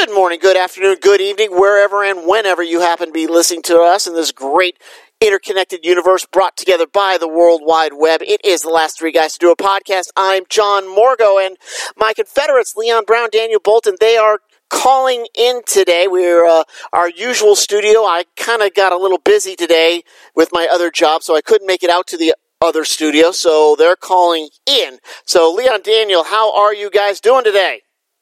Good morning, good afternoon, good evening, wherever and whenever you happen to be listening to us in this great interconnected universe brought together by the World Wide Web. It is the last three guys to do a podcast. I'm John Morgo, and my Confederates, Leon Brown, Daniel Bolton, they are calling in today. We're our usual studio. I kind of got a little busy today with my other job, so I couldn't make it out to the other studio, so they're calling in. So, Leon, Daniel, how are you guys doing today?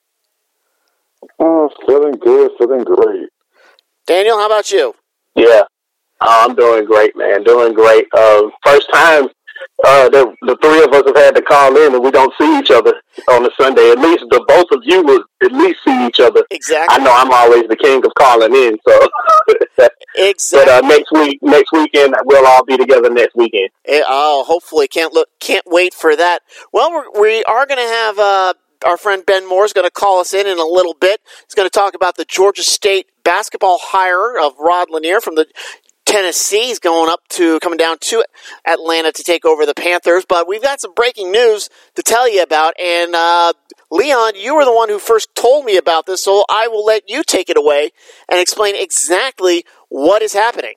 Oh, feeling good, feeling great. Daniel, how about you? Yeah, I'm doing great, man. Doing great. First time the three of us have had to call in and we don't see each other on a Sunday. At least the both of you will at least see each other. Exactly. I know I'm always the king of calling in, so. Exactly. But next weekend, we'll all be together next weekend. Hopefully. Can't wait for that. Well, we are going to have our friend Ben Moore is going to call us in a little bit. He's going to talk about the Georgia State basketball hire of Rod Lanier from the Tennessee. He's coming down to Atlanta to take over the Panthers. But we've got some breaking news to tell you about. And Leon, you were the one who first told me about this, so I will let you take it away and explain exactly what is happening.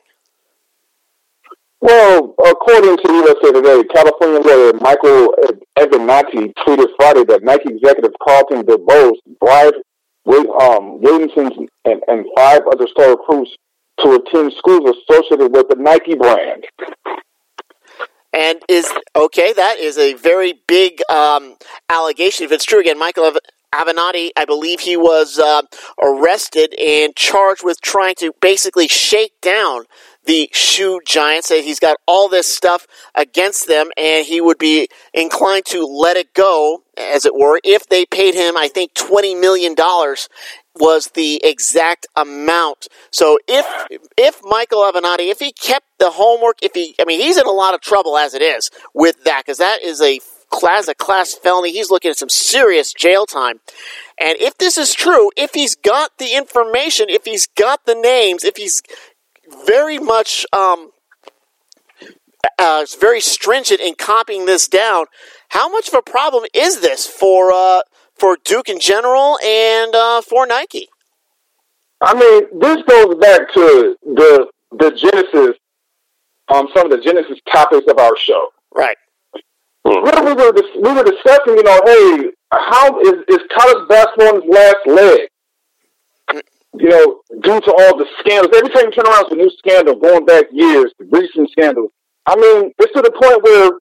Well, according to USA Today, California lawyer Michael Avenatti tweeted Friday that Nike executive Carlton DeBose bribed Williamson and five other star recruits to attend schools associated with the Nike brand. And that is a very big allegation. If it's true, again, Michael Avenatti, I believe he was arrested and charged with trying to basically shake down the shoe giant. Said he's got all this stuff against them, and he would be inclined to let it go, as it were, if they paid him, I think, $20 million was the exact amount. So if Michael Avenatti, if he kept the homework, he's in a lot of trouble as it is with that, because that is a class felony. He's looking at some serious jail time. And if this is true, if he's got the information, if he's got the names, if he's very much very stringent in copying this down, how much of a problem is this for Duke in general and for Nike? I mean, this goes back to the genesis, some of the genesis topics of our show. Right. We were discussing, hey, how is college basketball on its last leg? Due to all the scandals. Every time you turn around, it's a new scandal going back years, recent scandals. I mean, it's to the point where,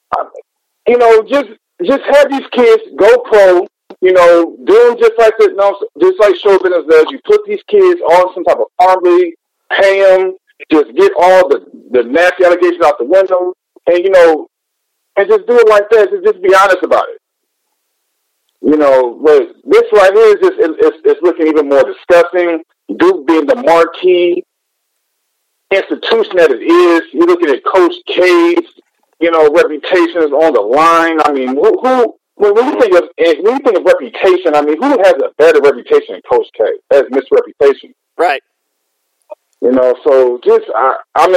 just have these kids go pro, doing just like show business does. You put these kids on some type of farm league, pay them, just get all the nasty allegations out the window, and just do it like that. Just be honest about it. But this right here is it's looking even more disgusting. Duke being the marquee institution that it is. You're looking at Coach K's, reputation is on the line. I mean, when you think of reputation, I mean, who has a better reputation than Coach K as misreputation? Right. So just are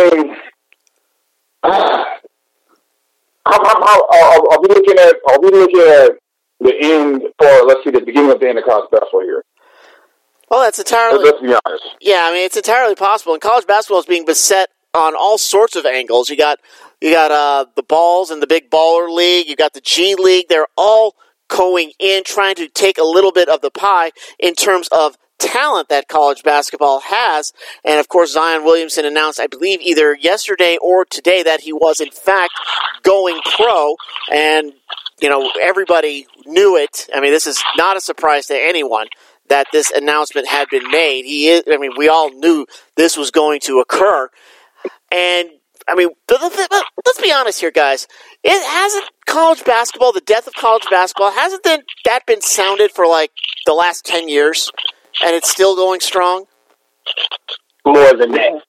we looking at the end, the beginning of the end of college basketball here? Well, that's entirely... Let's be honest. Yeah, I mean, it's entirely possible. And college basketball is being beset on all sorts of angles. You got the balls and the big baller league. You got the G League. They're all going in, trying to take a little bit of the pie in terms of talent that college basketball has. And, of course, Zion Williamson announced, I believe, either yesterday or today that he was, in fact, going pro. And, everybody knew it. I mean, this is not a surprise to anyone that this announcement had been made. We all knew this was going to occur. And, let's be honest here, guys. It hasn't college basketball, the death of college basketball, hasn't that been sounded for, the last 10 years? And it's still going strong? More than that.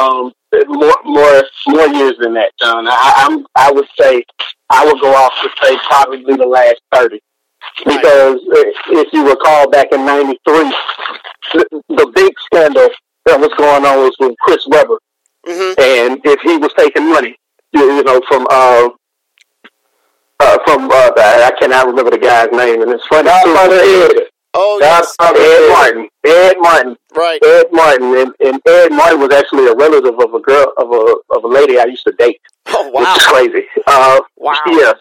More years than that, John. I would say, I would go off to say probably the last 30. Because if you recall back in 93, the big scandal that was going on was with Chris Webber. Mm-hmm. And if he was taking money, from I cannot remember the guy's name, and it's funny. Oh, yes. Ed Martin. Right. Ed Martin. And Ed Martin was actually a relative of a lady I used to date. Oh, wow. Which is crazy. Wow.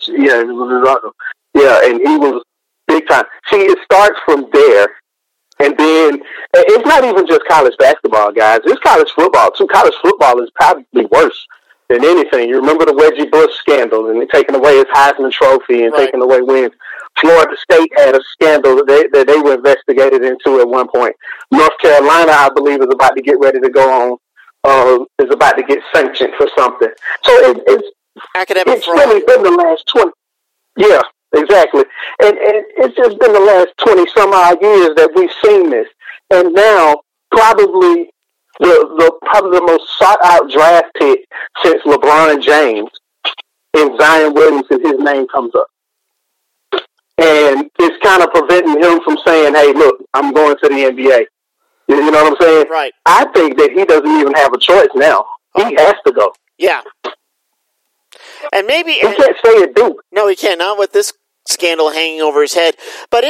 Yeah, and he was big time. See, it starts from there, and then it's not even just college basketball, guys. It's college football, too. College football is probably worse than anything. You remember the Reggie Bush scandal and taking away his Heisman Trophy and taking away wins. Florida State had a scandal that they were investigated into at one point. North Carolina, I believe, is about to get ready to go on, is about to get sanctioned for something. So it's really been the last 20. Yeah, exactly. And it's just been the last 20 some odd years that we've seen this. And now, probably the most sought out draft pick since LeBron James and Zion Williamson, his name comes up. And it's kind of preventing him from saying, hey, look, I'm going to the NBA. You know what I'm saying? Right. I think that he doesn't even have a choice now. He has to go. Yeah. And maybe... He can't stay at Duke. No, he can't. Not with this scandal hanging over his head. But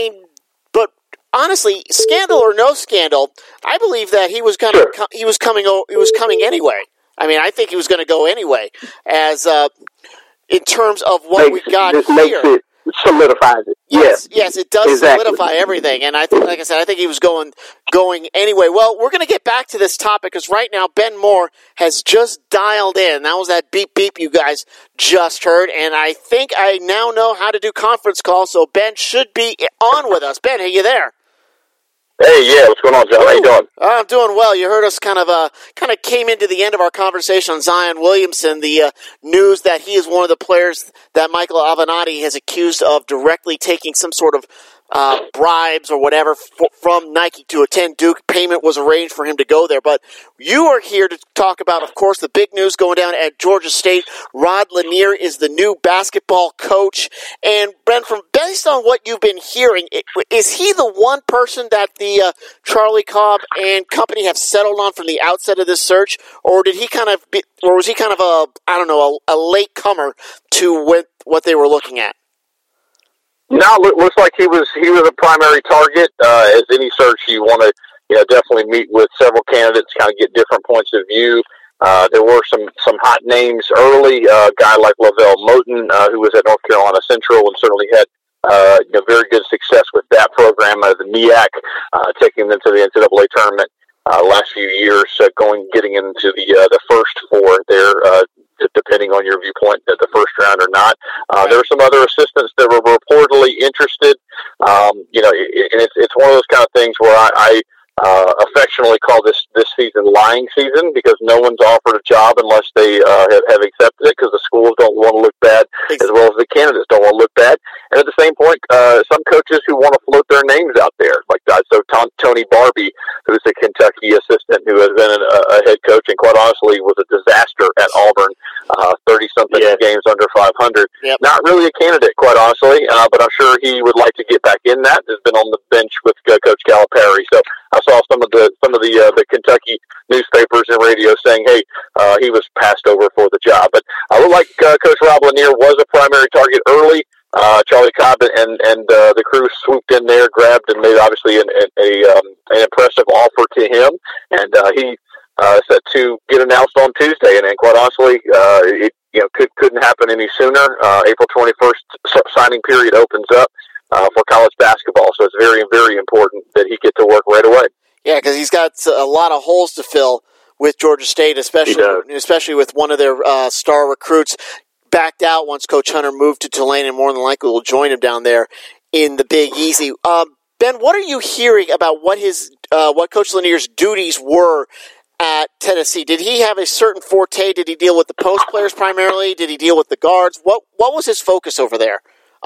honestly, scandal or no scandal, I believe that he was going to he was coming anyway. I mean, I think he was going to go anyway. As in terms of what we got here, solidifies it. Yes, it does solidify everything. And I think, like I said, I think he was going anyway. Well, we're going to get back to this topic because right now Ben Moore has just dialed in. That was that beep beep you guys just heard, and I think I now know how to do conference calls. So Ben should be on with us. Ben, are you there? Hey, yeah, what's going on, John? How you doing? I'm doing well. You heard us kind of came into the end of our conversation on Zion Williamson, the news that he is one of the players that Michael Avenatti has accused of directly taking some sort of bribes or whatever from Nike to attend Duke. Payment was arranged for him to go there. But you are here to talk about, of course, the big news going down at Georgia State. Rod Lanier is the new basketball coach. And, Ben, based on what you've been hearing, is he the one person that the Charlie Cobb and company have settled on from the outset of this search? Or was he kind of a late comer to what they were looking at? No, looks like he was a primary target. As any search, you want to definitely meet with several candidates, kind of get different points of view. There were some hot names early. A guy like Lavelle Moten, who was at North Carolina Central and certainly had very good success with that program, the MEAC, taking them to the NCAA tournament last few years, getting into the first four there. Depending on your viewpoint, at the first round or not. There were some other assistants that were reportedly interested. And it's one of those kind of things where I affectionately call this season lying season, because no one's offered a job unless they have accepted it, because the schools don't want to look bad, as well as the candidates don't want to look bad. And at the same point, some coaches who want to float their names out there, like Tony Barbie, who's a Kentucky assistant who has been a head coach and quite honestly was a disaster at Auburn, 30-something games under 500. Yep. Not really a candidate, quite honestly, but I'm sure he would like to get back in that. Has been on the bench with Coach Calipari. So I saw some of the Kentucky newspapers and radio saying, hey, he was passed over for the job. But I would like Coach Rob Lanier was a primary target early. Charlie Cobb and the crew swooped in there, grabbed, and made obviously an impressive offer to him. And he set to get announced on Tuesday. And quite honestly, it couldn't happen any sooner. April 21st signing period opens up for college basketball, so it's very, very important that he get to work right away. Yeah, because he's got a lot of holes to fill with Georgia State, especially with one of their star recruits backed out once Coach Hunter moved to Tulane, and more than likely will join him down there in the Big Easy. Ben, what are you hearing about what Coach Lanier's duties were at Tennessee? Did he have a certain forte? Did he deal with the post players primarily? Did he deal with the guards? What was his focus over there?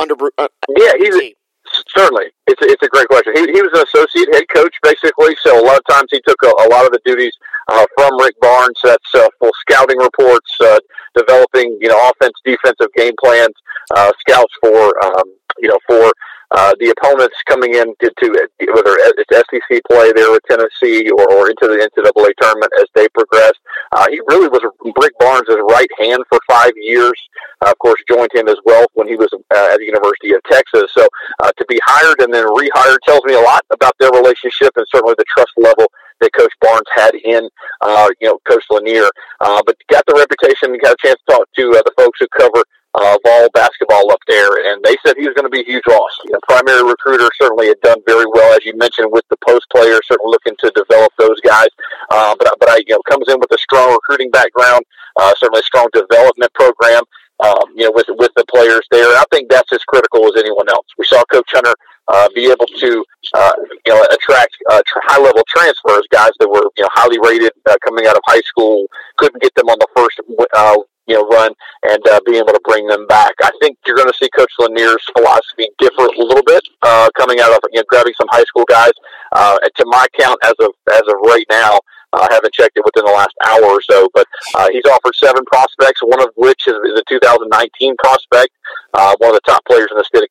Certainly. It's a great question. He was an associate head coach, basically, so a lot of times he took a lot of the duties from Rick Barnes. That's full scouting reports, developing, offense, defensive game plans, scouts for the opponents coming in to whether it's SEC play there with Tennessee or into the NCAA tournament as they progress. He really was Rick Barnes' right hand for 5 years. Of course, joined him as well when he was at the University of Texas. So to be hired and then rehired tells me a lot about their relationship and certainly the trust level that Coach Barnes had in, Coach Lanier. But got the reputation and got a chance to talk to the folks who cover Vol basketball up there, and they said he was going to be a huge loss. Primary recruiter certainly had done very well, as you mentioned, with the post players, certainly looking to develop those guys. But I comes in with a strong recruiting background, certainly a strong development program. With the players there, and I think that's as critical as anyone else. We saw Coach Hunter be able to attract high-level transfers, guys that were highly rated coming out of high school, couldn't get them on the first run, and being able to bring them back. I think you're going to see Coach Lanier's philosophy differ a little bit coming out of grabbing some high school guys. To my count, as of right now, I haven't checked it within the last hour or so, but he's offered 7 prospects, one of which is a 2019 prospect, one of the top players in the state.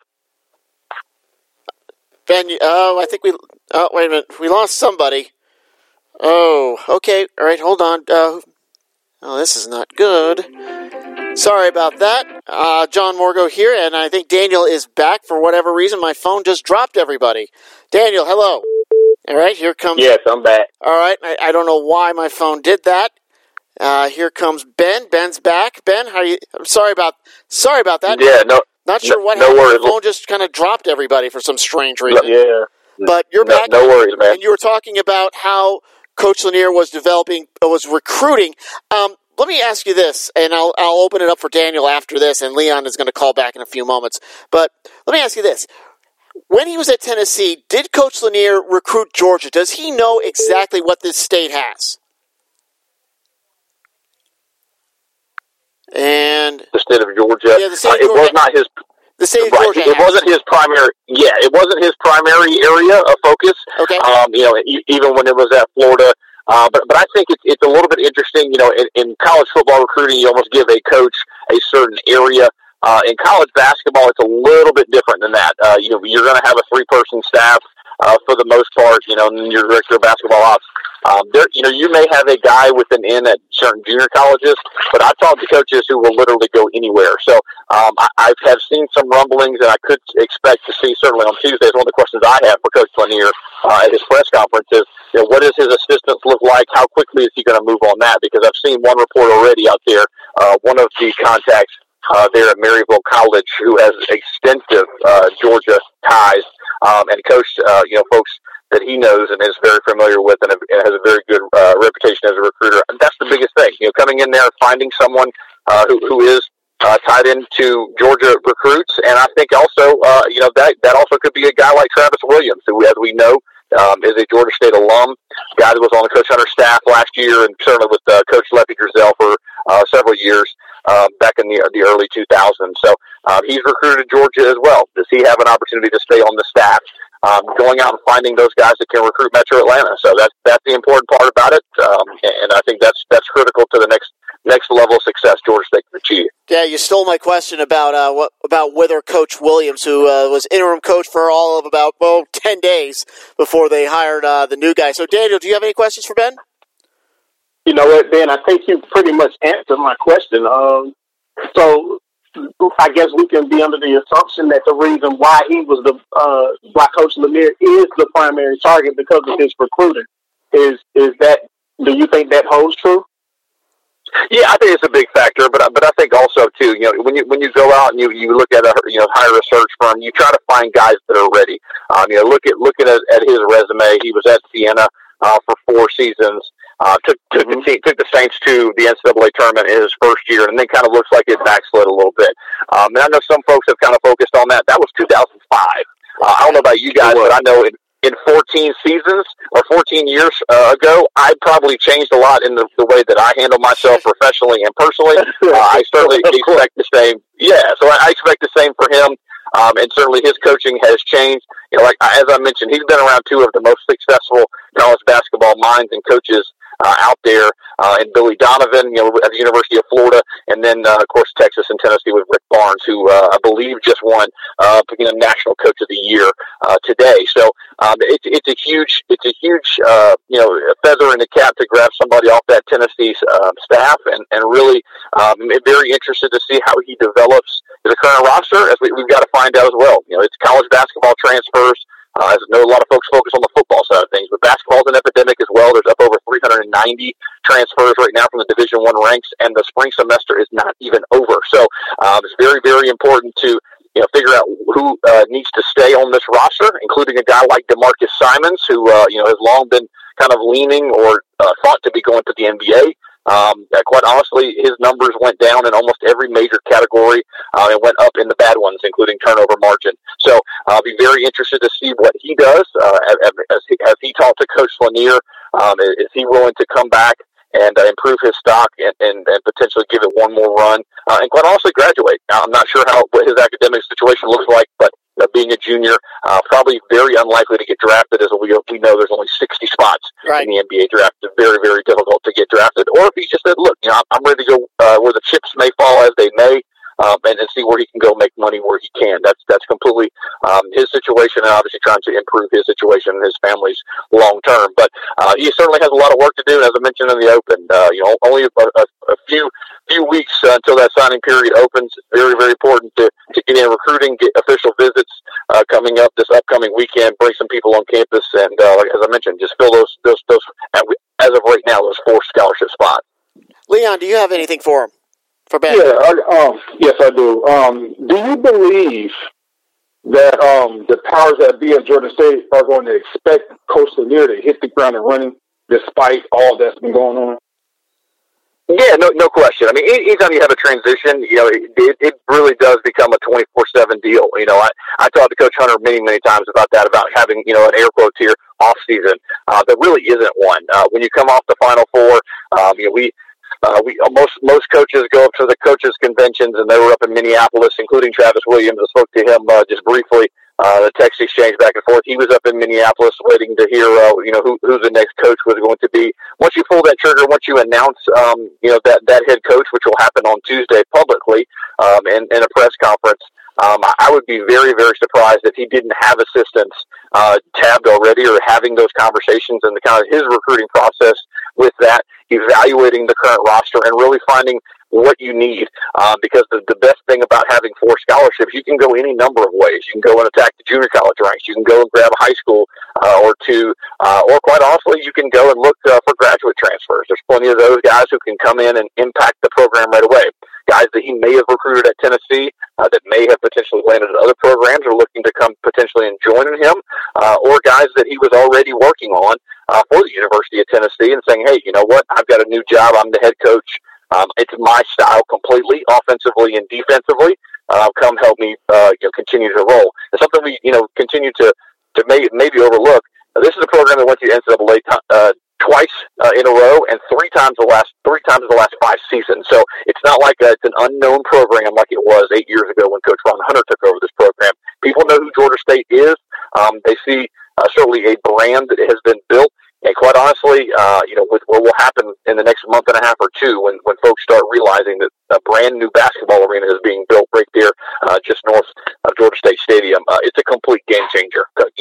Ben, I think wait a minute. We lost somebody. Oh, okay. All right, hold on. This is not good. Sorry about that. John Morgo here, and I think Daniel is back. For whatever reason, my phone just dropped everybody. Daniel, hello. All right, here comes... Yes, I'm back. All right, I don't know why my phone did that. Here comes Ben. Ben's back. Ben, how are you? I'm sorry about that. Yeah, no. Not sure what no happened. Worries. The phone just kind of dropped everybody for some strange reason. Yeah. But you're back. No worries, man. And you were talking about how Coach Lanier was recruiting. Let me ask you this, and I'll open it up for Daniel after this, and Leon is going to call back in a few moments. But let me ask you this. When he was at Tennessee, did Coach Lanier recruit Georgia? Does he know exactly what this state has? And the state of Georgia. Yeah, the state of Georgia. Georgia. It was not his. The state of right. Georgia. It wasn't his primary. Yeah, it wasn't his primary area of focus. Okay. Even when it was at Florida. But I think it's a little bit interesting. In college football recruiting, you almost give a coach a certain area. In college basketball, it's a little bit different than that. You're going to have a 3-person staff for the most part. And your director of basketball ops. You may have a guy with an in at certain junior colleges, but I've talked to coaches who will literally go anywhere. So I have seen some rumblings, and I could expect to see certainly on Tuesdays. One of the questions I have for Coach Lanier at his press conference is, what does his assistants look like? How quickly is he going to move on that? Because I've seen one report already out there. One of the contacts there at Maryville College, who has extensive Georgia ties, and coached folks that he knows and is very familiar with, and has a very good reputation as a recruiter. And that's the biggest thing. Coming in there, finding someone who is tied into Georgia recruits, and I think also that also could be a guy like Travis Williams, who, as we know, is a Georgia State alum, guy that was on the Coach Hunter staff last year, and certainly with Coach Lefty Driesell for several years back in the early 2000s. So he's recruited Georgia as well. Does he have an opportunity to stay on the staff? Going out and finding those guys that can recruit Metro Atlanta. So that's the important part about it, and I think that's critical to the next level of success Georgia State can achieve. Yeah, you stole my question about whether Coach Williams, who was interim coach for all of about 10 days before they hired the new guy. So, Daniel, do you have any questions for Ben? You know what, Ben? I think you pretty much answered my question. So I guess we can be under the assumption that the reason why he was why Coach Lanier is the primary target because of his recruiting. Is that? Do you think that holds true? Yeah, I think it's a big factor, but I think also too, when you go out and you look at hire a search firm, you try to find guys that are ready. Looking at his resume, he was at Siena for 4 seasons. Took the Saints to the NCAA tournament in his first year, and then kind of looks like it backslid a little bit. And I know some folks have kind of focused on that. That was 2005. I don't know about you guys, but I know in 14 seasons or 14 years ago, I probably changed a lot in the way that I handle myself professionally and personally. I certainly expect the same. Yeah, so I expect the same for him. And certainly his coaching has changed. As I mentioned, he's been around 2 of the most successful college basketball minds and coaches out there, and Billy Donovan, at the University of Florida, and then, of course, Texas and Tennessee with Rick Barnes, who I believe just won National Coach of the Year today. So it's a huge feather in the cap to grab somebody off that Tennessee staff, and really very interested to see how he develops the current roster, as we've got to find out as well. It's college basketball transfers. As I know, a lot of folks focus on the football side of things, but basketball's an epidemic as well. There's up over 390 transfers right now from the Division I ranks, and the spring semester is not even over. So it's very, very important to figure out who needs to stay on this roster, including a guy like DeMarcus Simons, who has long been kind of leaning or thought to be going to the NBA. Quite honestly, his numbers went down in almost every major category and went up in the bad ones, including turnover margin. So I'll be very interested to see what he does. As he talked to Coach Lanier, is he willing to come back and improve his stock and potentially give it one more run and quite honestly graduate? I'm not sure what his academic situation looks like, but being a junior, probably very unlikely to get drafted, as we know there's only 60 spots in the NBA draft. It's very, very difficult to get drafted. Or if he just said, look, I'm ready to go where the chips may fall as they may, and see where he can go make money where he can. That's completely his situation, and obviously trying to improve his situation and his family's long term. But he certainly has a lot of work to do, and as I mentioned in the open, only a few weeks until that signing period opens. It's very, very important to get in recruiting, get official visits coming up this upcoming weekend, bring some people on campus, and as I mentioned, just fill those as of right now, those 4 scholarship spots. Leon, do you have anything for him? For Ben? Yeah, yes, I do. Do you believe that the powers that be at Georgia State are going to expect Coach Lanier to hit the ground and running despite all that's been going on? Yeah, no question. I mean, anytime you have a transition, it really does become a 24/7 deal. I talked to Coach Hunter many times about that, about having, an air quotes here, off season. There really isn't one. When you come off the Final Four, most coaches go up to the coaches conventions, and they were up in Minneapolis, including Travis Williams. I spoke to him just briefly. The text exchange back and forth. He was up in Minneapolis waiting to hear, who the next coach was going to be. Once you pull that trigger, once you announce, that head coach, which will happen on Tuesday publicly, in a press conference, I would be very, very surprised if he didn't have assistants tabbed already, or having those conversations and the kind of his recruiting process with that, evaluating the current roster and really finding what you need, because the best thing about having 4 scholarships, you can go any number of ways. You can go and attack the junior college ranks. You can go and grab a high school or two, or quite honestly, you can go and look for graduate transfers. There's plenty of those guys who can come in and impact the program right away. Guys that he may have recruited at Tennessee, that may have potentially landed at other programs, or looking to come potentially and join him, or guys that he was already working on for the University of Tennessee and saying, hey, you know what, I've got a new job, I'm the head coach. It's my style completely, offensively and defensively. Come help me, continue to roll. It's something we, continue to maybe overlook. This is a program that went to NCAA twice in a row, and three times the last 5 seasons. So it's not like it's an unknown program like it was 8 years ago when Coach Ron Hunter took over this program. People know who Georgia State is. They see certainly a brand that has been built. And quite honestly, with what will happen in the next month and a half or two, when folks start realizing that a brand new basketball arena is being built right there, just north of Georgia State Stadium, it's a complete game changer.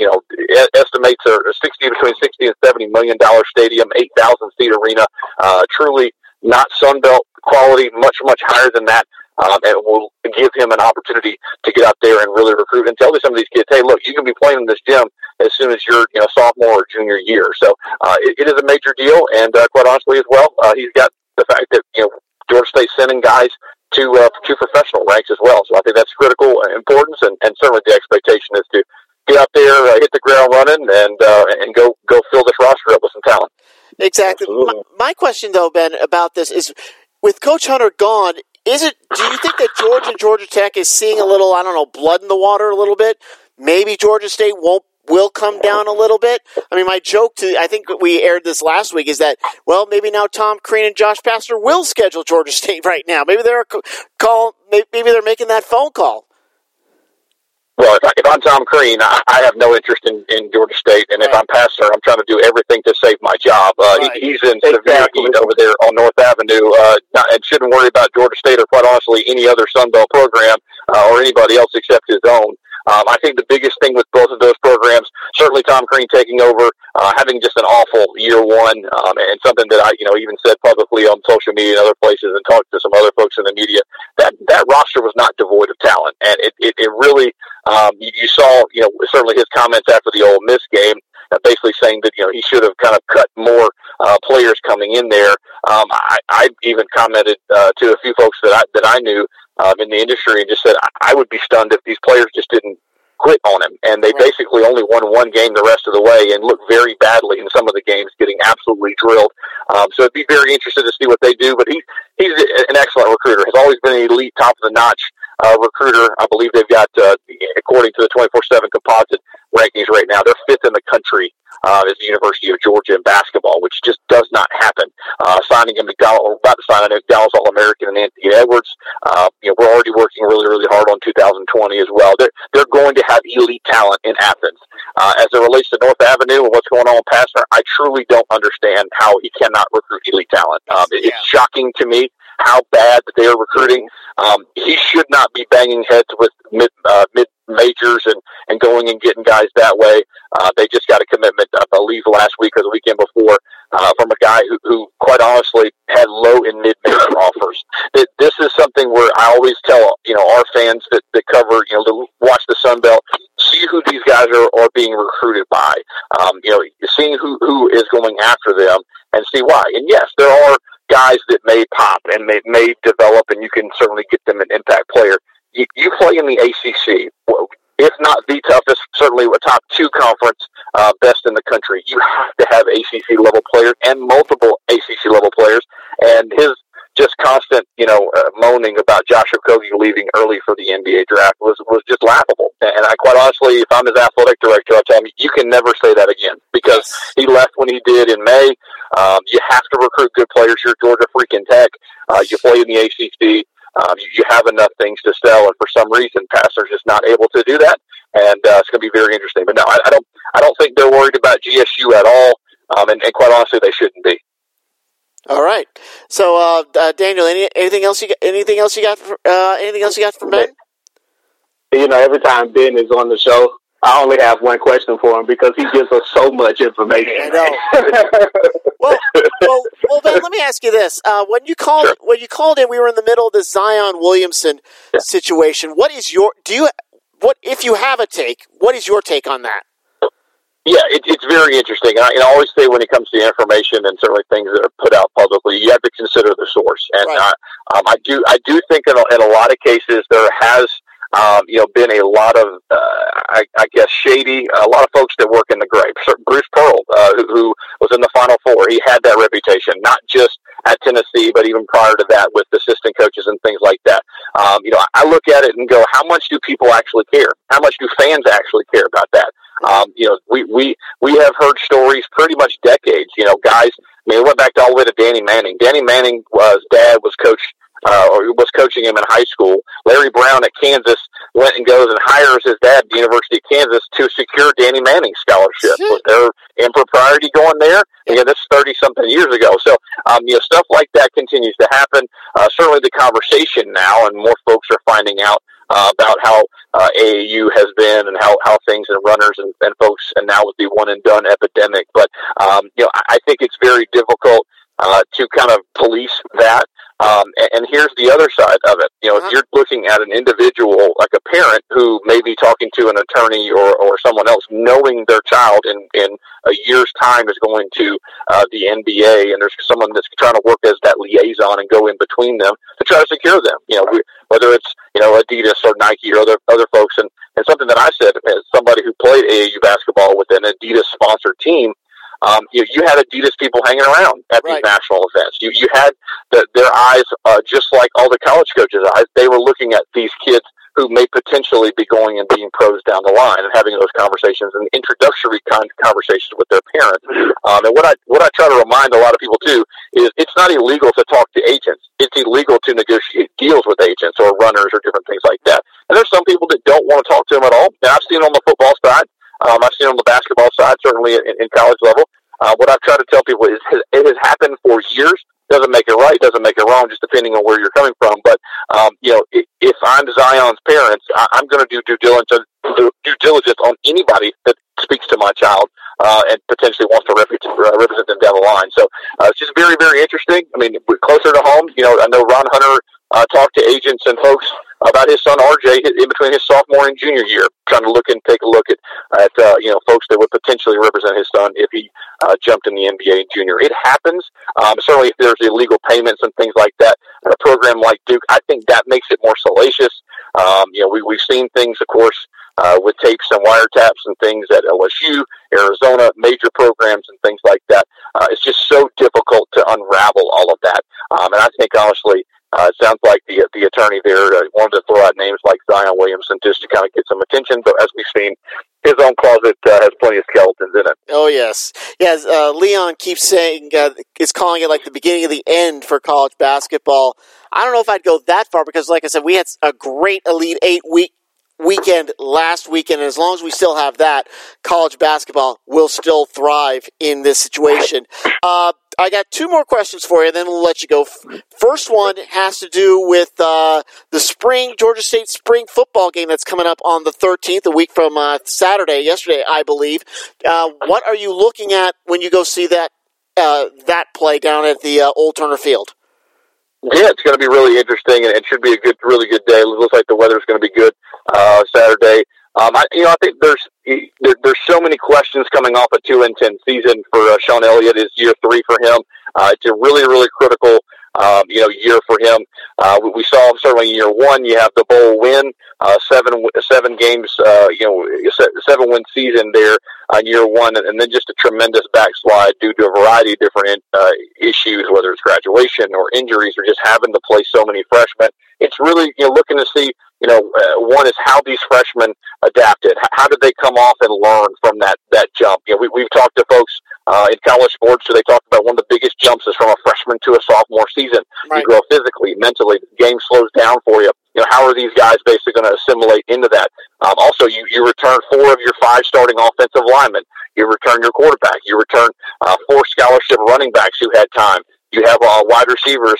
Estimates are between $60 and $70 million stadium, 8,000 seat arena, truly not Sun Belt quality, much higher than that. And it will give him an opportunity to get out there and really recruit and tell some of these kids, hey, look, you can be playing in this gym as soon as you're sophomore or junior year. So it is a major deal, and quite honestly as well, he's got the fact that Georgia State's sending guys to professional ranks as well. So I think that's critical importance, and certainly the expectation is to get out there, hit the ground running, and go fill this roster up with some talent. Exactly. My question, though, Ben, about this is, with Coach Hunter gone, do you think that Georgia Tech is seeing a little, blood in the water a little bit? Maybe Georgia State will come down a little bit? I mean, my joke I think we aired this last week, is that, well, maybe now Tom Crean and Josh Pastner will schedule Georgia State right now. Maybe they're making that phone call. Well, if I'm Tom Crean, I have no interest in Georgia State, and if I'm Pastor, I'm trying to do everything to save my job. He's in severe heat over there on North Avenue, and shouldn't worry about Georgia State or, quite honestly, any other Sun Belt program or anybody else except his own. I think the biggest thing with both of those programs, certainly Tom Crean taking over, having just an awful year one, and something that I, even said publicly on social media and other places, and talked to some other folks in the media, that roster was not devoid of talent, and it really, you saw, certainly his comments after the Ole Miss game, basically saying that he should have kind of cut more players coming in there. I even commented to a few folks that I knew in the industry, and just said I would be stunned if these players just didn't quit on him. And they basically only won one game the rest of the way and looked very badly in some of the games, getting absolutely drilled. So I'd be very interested to see what they do. But he's an excellent recruiter. Has always been an elite, top of the notch recruiter. I believe they've got, according to the 24/7 composite rankings right now, they're fifth in the country is the University of Georgia in basketball, which just does not happen. Signing him about to sign a Dallas All-American and Anthony Edwards. We're already working really, really hard on 2020 as well. They're going to have elite talent in Athens. As it relates to North Avenue and what's going on with Pastner, I truly don't understand how he cannot recruit elite talent. It's shocking to me how bad that they are recruiting. He should not be banging heads with mid majors and going and getting guys that way. They just got a commitment, I believe, last week or the weekend before, from a guy who quite honestly had low and mid major offers. This is something where I always tell our fans that cover to watch the Sun Belt, see who these guys are being recruited by. Seeing who is going after them and see why. And yes, there are guys that may pop and may develop, and you can certainly get them an impact player. You play in the ACC, if not the toughest, certainly a top 2 conference, best in the country. You have to have ACC level players and multiple ACC level players. And his just constant, moaning about Josh Okogie leaving early for the NBA draft was just laughable. And I quite honestly, if I'm his athletic director, I'll tell him, you can never say that again, because he left when he did in May. You have to recruit good players. You're Georgia freaking Tech. You play in the ACC. You have enough things to sell, and for some reason, Pastner's just not able to do that. And it's going to be very interesting. But no, I don't think they're worried about GSU at all. And quite honestly, they shouldn't be. All right. So, Daniel, anything else you got for Ben? Every time Ben is on the show, I only have one question for him because he gives us so much information. I know. well, Ben, let me ask you this: when you called in, we were in the middle of the Zion Williamson situation. If you have a take, what is your take on that? Yeah, it's very interesting. I always say when it comes to information and certainly things that are put out publicly, you have to consider the source. And I do think in a lot of cases there has been a lot of I guess shady. A lot of folks that work in the Grapes. Bruce Pearl, who was in the Final Four, he had that reputation, not just at Tennessee, but even prior to that with assistant coaches and things like that. I look at it and go, how much do people actually care? How much do fans actually care about that? We have heard stories pretty much decades. Guys. It went back all the way to Danny Manning. Danny Manning dad was coaching him in high school. Larry Brown at Kansas went and goes and hires his dad at the University of Kansas to secure Danny Manning's scholarship. Was there impropriety going there? This is 30-something years ago. So, stuff like that continues to happen. Certainly the conversation now, and more folks are finding out about how AAU has been and how things and runners and folks, and now with the one and done epidemic. But, I think it's very difficult to kind of police that. And here's the other side of it. If you're looking at an individual, like a parent who may be talking to an attorney or someone else, knowing their child in a year's time is going to the NBA, and there's someone that's trying to work as that liaison and go in between them to try to secure them. Whether it's Adidas or Nike or other folks, and something that I said as somebody who played AAU basketball with an Adidas sponsored team. You had Adidas people hanging around at these national events. You had their eyes, just like all the college coaches' eyes. They were looking at these kids who may potentially be going and being pros down the line and having those conversations and introductory kind of conversations with their parents. And what I try to remind a lot of people too is it's not illegal to talk to agents. It's illegal to negotiate deals with agents or runners or different things like that. And there's some people that don't want to talk to him at all. And I've seen it on the football side. I've seen it on the basketball side, certainly in college level. What I've tried to tell people is it has happened for years. Doesn't make it right, doesn't make it wrong, just depending on where you're coming from. But, if I'm Zion's parents, I'm going to do due diligence on anybody that speaks to my child and potentially wants to represent them down the line. So it's just very, very interesting. I mean, closer to home, I know Ron Hunter talked to agents and folks about his son RJ in between his sophomore and junior year, trying to take a look at folks that would potentially represent his son if he jumped in the NBA in junior. It happens. Certainly, if there's illegal payments and things like that, in a program like Duke, I think that makes it more salacious. We've seen things, of course, with tapes and wiretaps and things at LSU, Arizona, major programs and things like that. It's just so difficult to unravel all of that. And I think, honestly, it sounds like the attorney there wanted to throw out names like Zion Williamson just to kind of get some attention. But as we've seen, his own closet has plenty of skeletons in it. Oh, yes. Yes, Leon keeps saying, is calling it like the beginning of the end for college basketball. I don't know if I'd go that far because, like I said, we had a great Elite Eight weekend last weekend, and as long as we still have that, college basketball will still thrive in this situation. I got two more questions for you, then we'll let you go. First one has to do with the Georgia State spring football game that's coming up on the 13th, a week from yesterday, I believe. What are you looking at when you go see that play down at the Old Turner Field? Yeah, it's going to be really interesting, and it should be really good day. It looks like the weather's going to be good Saturday. I think there's so many questions coming off a 2-10 season for Sean Elliott. It's year 3 for him. It's a really, really critical year for him. We saw certainly in year 1, you have the bowl win, 7 games, 7-win season there in year 1, and then just a tremendous backslide due to a variety of different issues, whether it's graduation or injuries or just having to play so many freshmen. It's really looking to see. One is how these freshmen adapted. How did they come off and learn from that jump? We've talked to folks in college sports, so they talk about one of the biggest jumps is from a freshman to a sophomore season. Right. You grow physically, mentally, the game slows down for you. How are these guys basically going to assimilate into that? Also, you return 4 of your 5 starting offensive linemen. You return your quarterback. You return 4 scholarship running backs who had time. You have wide receivers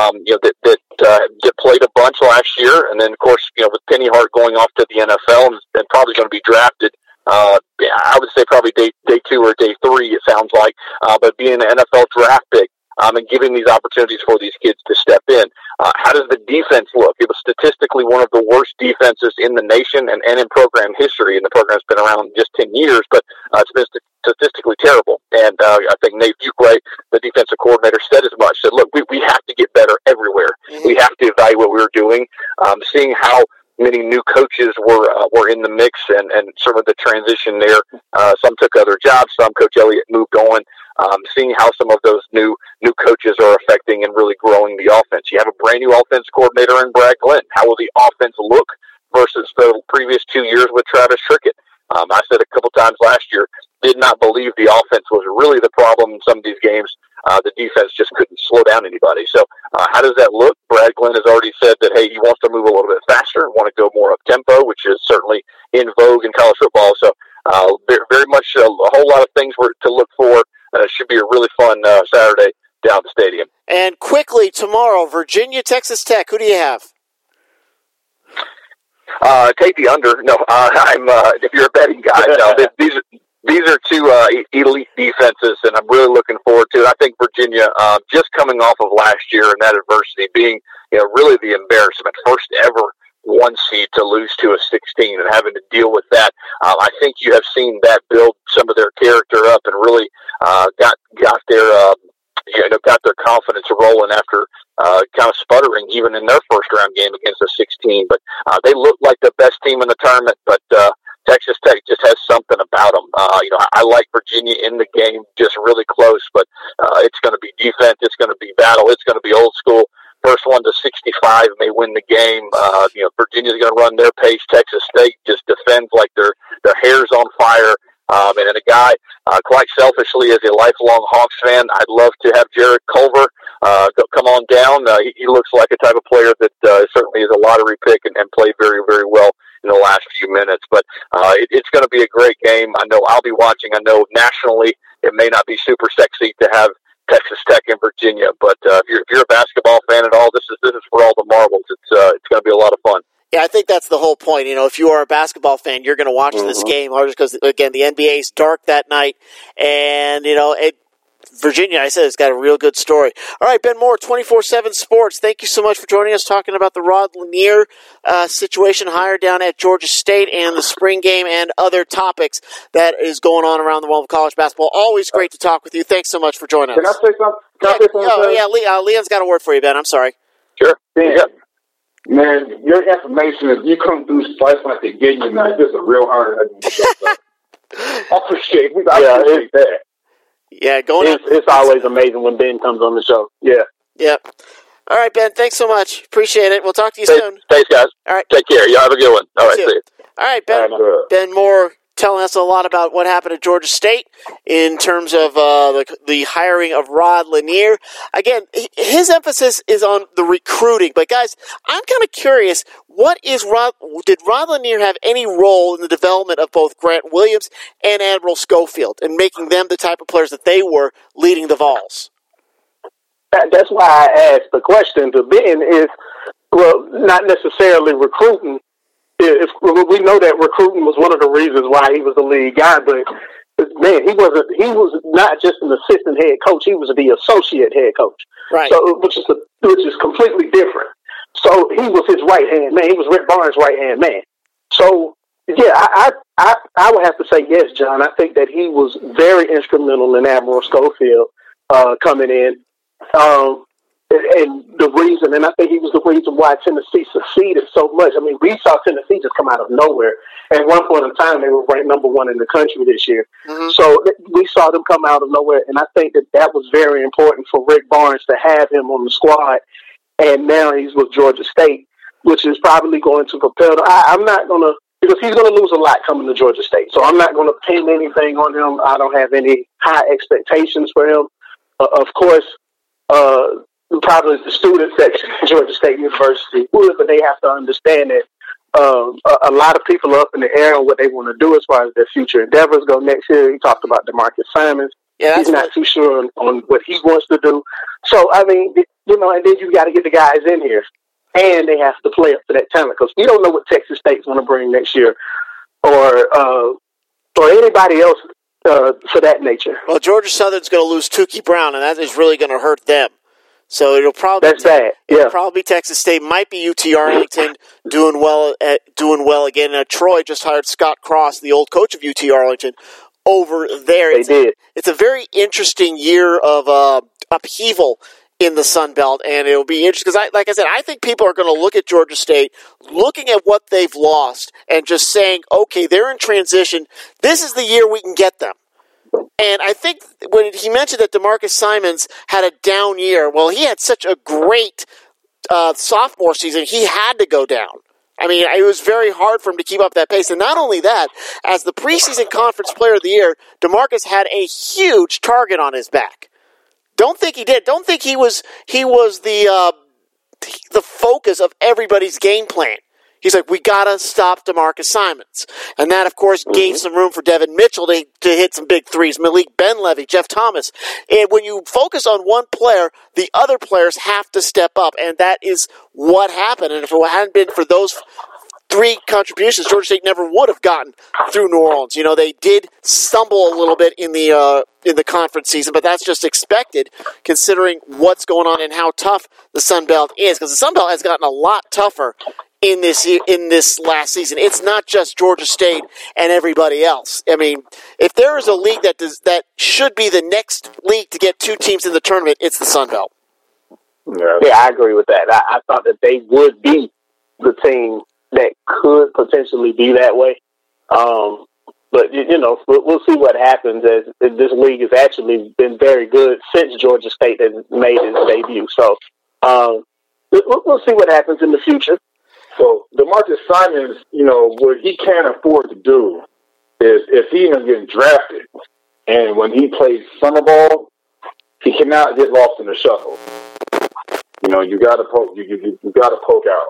that played a bunch last year, and then of course with Penny Hart going off to the NFL and probably going to be drafted. I would say probably day 2 or day 3. It sounds like, but being an NFL draft pick. And giving these opportunities for these kids to step in. How does the defense look? It was statistically one of the worst defenses in the nation and in program history, and the program's been around just 10 years, but it's been statistically terrible. And I think Nate Fuqua, the defensive coordinator, said as much. Said, look, we have to get better everywhere. Mm-hmm. We have to evaluate what we're doing. Seeing how many new coaches were in the mix and sort of the transition there. Some took other jobs. Some Coach Elliott moved on. Seeing how some of those new coaches are affecting and really growing the offense. You have a brand new offense coordinator in Brad Glenn. How will the offense look versus the previous 2 years with Travis Trickett? I said a couple times last year, did not believe the offense was really the problem in some of these games. The defense just couldn't slow down anybody. So how does that look? Brad Glenn has already said that, hey, he wants to move a little bit faster, want to go more up-tempo, which is certainly in vogue in college football. So very much a whole lot of things to look for. It should be a really fun Saturday down at the stadium. And quickly, tomorrow, Virginia, Texas Tech. Who do you have? Take the under. No, I'm. If you're a betting guy, no, these are 2 elite defenses, and I'm really looking forward to it. I think Virginia, just coming off of last year and that adversity, being really the embarrassment, first ever 1 seed to lose to a 16 and having to deal with that. I think you have seen that build some of their character up and really got their confidence rolling after kind of sputtering even in their first round game against a 16. But they look like the best team in the tournament, but Texas Tech just has something about them. I like Virginia in the game, just really close, but it's going to be defense, it's going to be battle, it's going to be old school. First one to 65 may win the game. Virginia's going to run their pace. Texas State just defends like their hair's on fire. And a guy, quite selfishly, as a lifelong Hawks fan, I'd love to have Jared Culver come on down. He looks like a type of player that certainly is a lottery pick and played very, very well in the last few minutes. But it's going to be a great game. I know I'll be watching. I know nationally it may not be super sexy to have Texas Tech and Virginia, but if you're a basketball fan at all, this is for all the marbles. It's going to be a lot of fun. Yeah, I think that's the whole point. If you are a basketball fan, you're going to watch this game, just because, again, the NBA is dark that night, and, Virginia, I said, has got a real good story. All right, Ben Moore, 24/7 Sports. Thank you so much for joining us, talking about the Rod Lanier situation higher down at Georgia State and the spring game and other topics that is going on around the world of college basketball. Always great to talk with you. Thanks so much for joining us. Can I say something? Leon's got a word for you, Ben. I'm sorry. Sure. Yeah. Man, your information, if you come through slice like they gave you tonight, this is a real hard. I appreciate that. Yeah, it's always amazing when Ben comes on the show. Yeah. Yep. All right, Ben, thanks so much. Appreciate it. We'll talk to you soon. Thanks, guys. All right. Take care. You have a good one. All right, see you. All right, Ben Moore telling us a lot about what happened at Georgia State in terms of the hiring of Rod Lanier. Again, his emphasis is on the recruiting. But, guys, I'm kind of curious, did Rod Lanier have any role in the development of both Grant Williams and Admiral Schofield and making them the type of players that they were leading the Vols? That's why I asked the question to Ben is, well, not necessarily recruiting. We know that recruiting was one of the reasons why he was the lead guy, but man, he was not just an assistant head coach; he was the associate head coach. Right. So, which is completely different. So he was his right hand man. He was Rick Barnes' right hand man. So yeah, I would have to say yes, John. I think that he was very instrumental in Admiral Schofield coming in. And the reason, and I think he was the reason why Tennessee succeeded so much. I mean, we saw Tennessee just come out of nowhere. At one point in time, they were ranked number 1 in the country this year. Mm-hmm. So we saw them come out of nowhere, and I think that was very important for Rick Barnes to have him on the squad. And now he's with Georgia State, which is probably going to propel them. I'm not going to, because he's going to lose a lot coming to Georgia State. So I'm not going to pin anything on him. I don't have any high expectations for him. Of course, probably the students at Georgia State University would, but they have to understand that a lot of people are up in the air on what they want to do as far as their future endeavors go next year. He talked about DeMarcus Simons. Yeah, he's not too sure on what he wants to do. So, I mean, and then you got to get the guys in here, and they have to play up to that talent, because we don't know what Texas State's going to bring next year, or anybody else for that nature. Well, Georgia Southern's going to lose Tukey Brown, and that is really going to hurt them. So it'll probably It'll probably be Texas State. Might be UT Arlington doing well again. Troy just hired Scott Cross, the old coach of UT Arlington, over there. It's a very interesting year of upheaval in the Sun Belt, and it'll be interesting because, like I said, I think people are going to look at Georgia State, looking at what they've lost, and just saying, okay, they're in transition. This is the year we can get them. And I think when he mentioned that DeMarcus Simons had a down year, well, he had such a great sophomore season, he had to go down. I mean, it was very hard for him to keep up that pace. And not only that, as the preseason conference player of the year, DeMarcus had a huge target on his back. Don't think he did. Don't think he was the focus of everybody's game plan. He's like, we got to stop DeMarcus Simons. And that, of course, gave some room for Devin Mitchell to hit some big threes. Malik Benlevy, Jeff Thomas. And when you focus on one player, the other players have to step up. And that is what happened. And if it hadn't been for those 3 contributions, Georgia State never would have gotten through New Orleans. You know, they did stumble a little bit in the conference season, but that's just expected considering what's going on and how tough the Sun Belt is. Because the Sun Belt has gotten a lot tougher in this last season. It's not just Georgia State and everybody else. I mean, if there is a league that should be the next league to get 2 teams in the tournament, it's the Sun Belt. Yeah, I agree with that. I thought that they would be the team that could potentially be that way. But, we'll see what happens, as this league has actually been very good since Georgia State has made its debut. So we'll see what happens in the future. So DeMarcus Simons, what he can't afford to do is, if he ends up getting drafted, and when he plays summer ball, he cannot get lost in the shuffle. You got to poke. You got to poke out.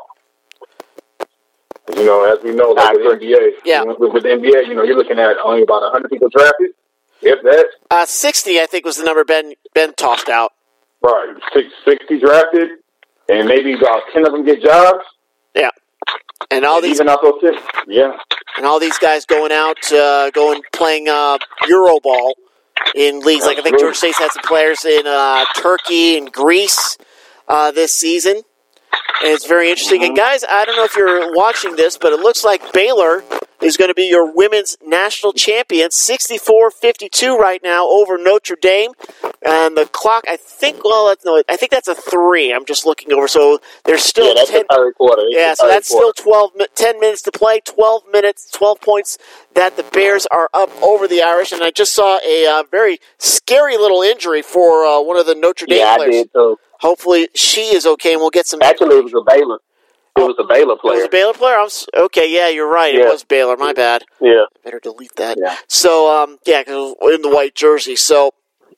As we know, like with the NBA, with the NBA, you're looking at only about 100 people drafted, if that. 60, I think, was the number Ben tossed out. Right, 60 drafted, and maybe about 10 of them get jobs. Yeah, and all these even out those 10, yeah, and all these guys going out, playing Euroball in leagues. Like I think Georgia State's had some players in Turkey and Greece this season. And it's very interesting. And guys, I don't know if you're watching this, but it looks like Baylor is going to be your women's national champion, 64-52 right now over Notre Dame. And the clock, I think that's a 3. I'm just looking over. So there's still that's 10, the third quarter. so that's still 10 minutes to play, 12 points that the Bears are up over the Irish. And I just saw a very scary little injury for one of the Notre Dame players. I did too. Hopefully she is okay, and we'll get some... Actually, it was a Baylor. It was a Baylor player. It was a Baylor player? Okay, yeah, you're right. Yeah. It was Baylor. My bad. Yeah. Better delete that. Yeah. So, because it was in the white jersey. So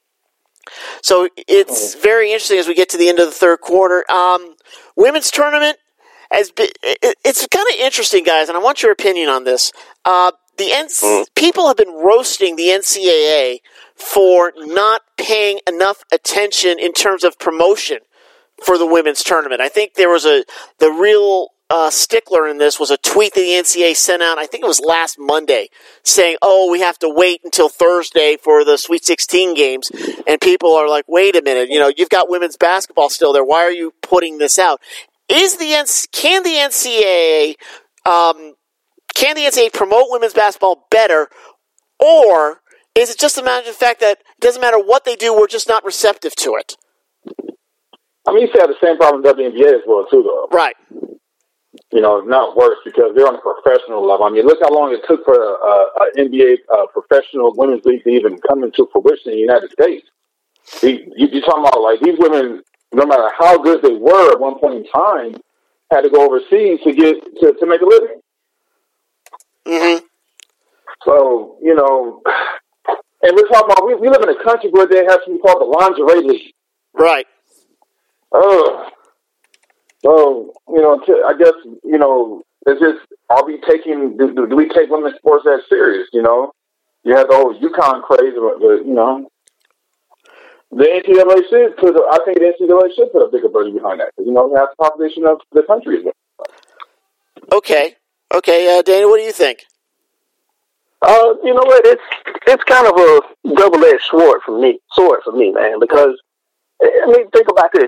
it's very interesting as we get to the end of the third quarter. Women's tournament, it's kind of interesting, guys, and I want your opinion on this. People have been roasting the NCAA for not paying enough attention in terms of promotion for the women's tournament. I think there was the real stickler in this was a tweet that the NCAA sent out, I think it was last Monday, saying, we have to wait until Thursday for the Sweet 16 games. And people are like, wait a minute, you've got women's basketball still there. Why are you putting this out? Can the NCAA promote women's basketball better, or is it just a matter of the fact that it doesn't matter what they do, we're just not receptive to it? I mean, you have the same problem with WNBA as well, too, though. Right. Not worse, because they're on a professional level. I mean, look how long it took for an NBA professional women's league to even come into fruition in the United States. You're talking about, like, these women, no matter how good they were at one point in time, had to go overseas to get to make a living. Mm-hmm. So, and we're talking about, we live in a country where they have something called the lingerie league. Right. So, I guess, it's just, do we take women's sports that serious, You have the whole UConn craze, but the NCAA should put a bigger budget behind that. Because, that's the population of the country as well. Okay, Dana, what do you think? You know what? It's kind of a double-edged sword for me, man. Because think about this.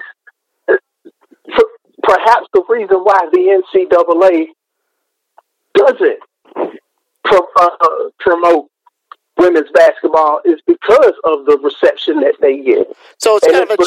Perhaps the reason why the NCAA doesn't promote women's basketball is because of the reception that they get. So it's kind of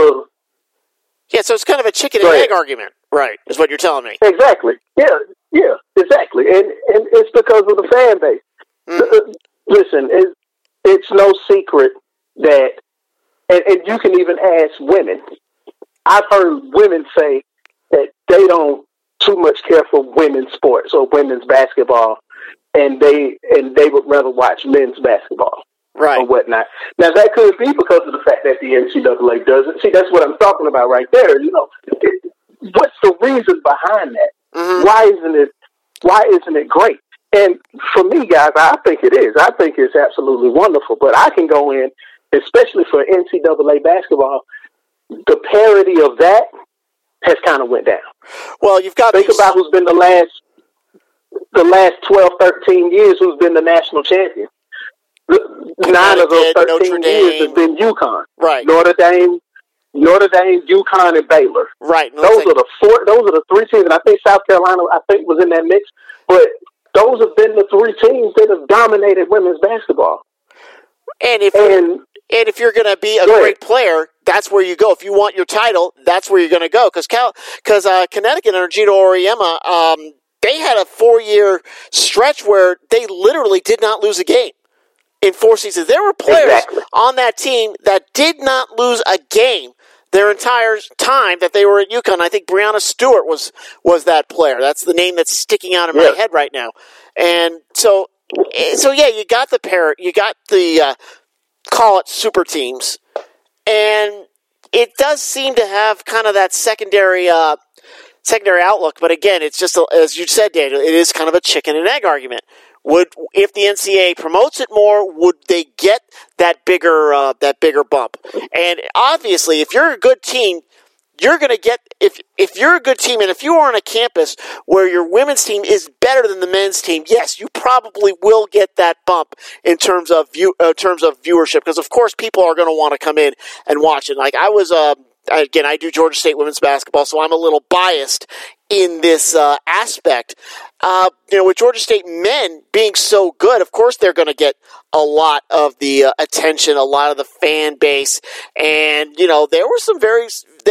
it's kind of a chicken and egg argument, right? Is what you're telling me? Exactly. Yeah, exactly. And it's because of the fan base. Mm-hmm. Listen, it's no secret that, and you can even ask women. I've heard women say that they don't too much care for women's sports or women's basketball, and they would rather watch men's basketball, right, or whatnot. Now that could be because of the fact that the NCAA doesn't. See, that's what I'm talking about right there. What's the reason behind that? Mm-hmm. Why isn't it great? And for me, guys, I think it is. I think it's absolutely wonderful. But I can go in, especially for NCAA basketball, the parity of that has kind of went down. Well, you've got to think about who's been the last 12, 13 years, who's been the national champion. 9 of those 13 years have been UConn. Right. Notre Dame, UConn, and Baylor. Right. Those are the 3 teams, and I think South Carolina, was in that mix. But those have been the 3 teams that have dominated women's basketball. And if you're going to be a great player, that's where you go. If you want your title, that's where you're going to go. Because Connecticut under Gino Auriemma, they had a 4-year stretch where they literally did not lose a game in 4 seasons. There were players on that team that did not lose a game their entire time that they were at UConn. I think Brianna Stewart was that player. That's the name that's sticking out in my head right now. And so yeah, you got the call it super teams, and it does seem to have kind of that secondary outlook. But again, it's just, as you said, Daniel, it is kind of a chicken and egg argument. If the NCAA promotes it more, would they get that bigger bump? And obviously, if you're a good team, you're going to get, if you're a good team, and if you are on a campus where your women's team is better than the men's team, yes, you probably will get that bump in terms of viewership, because of course people are going to want to come in and watch it. Like again, I do Georgia State women's basketball, so I'm a little biased in this aspect. With Georgia State men being so good, of course they're going to get a lot of the attention, a lot of the fan base, and there were some very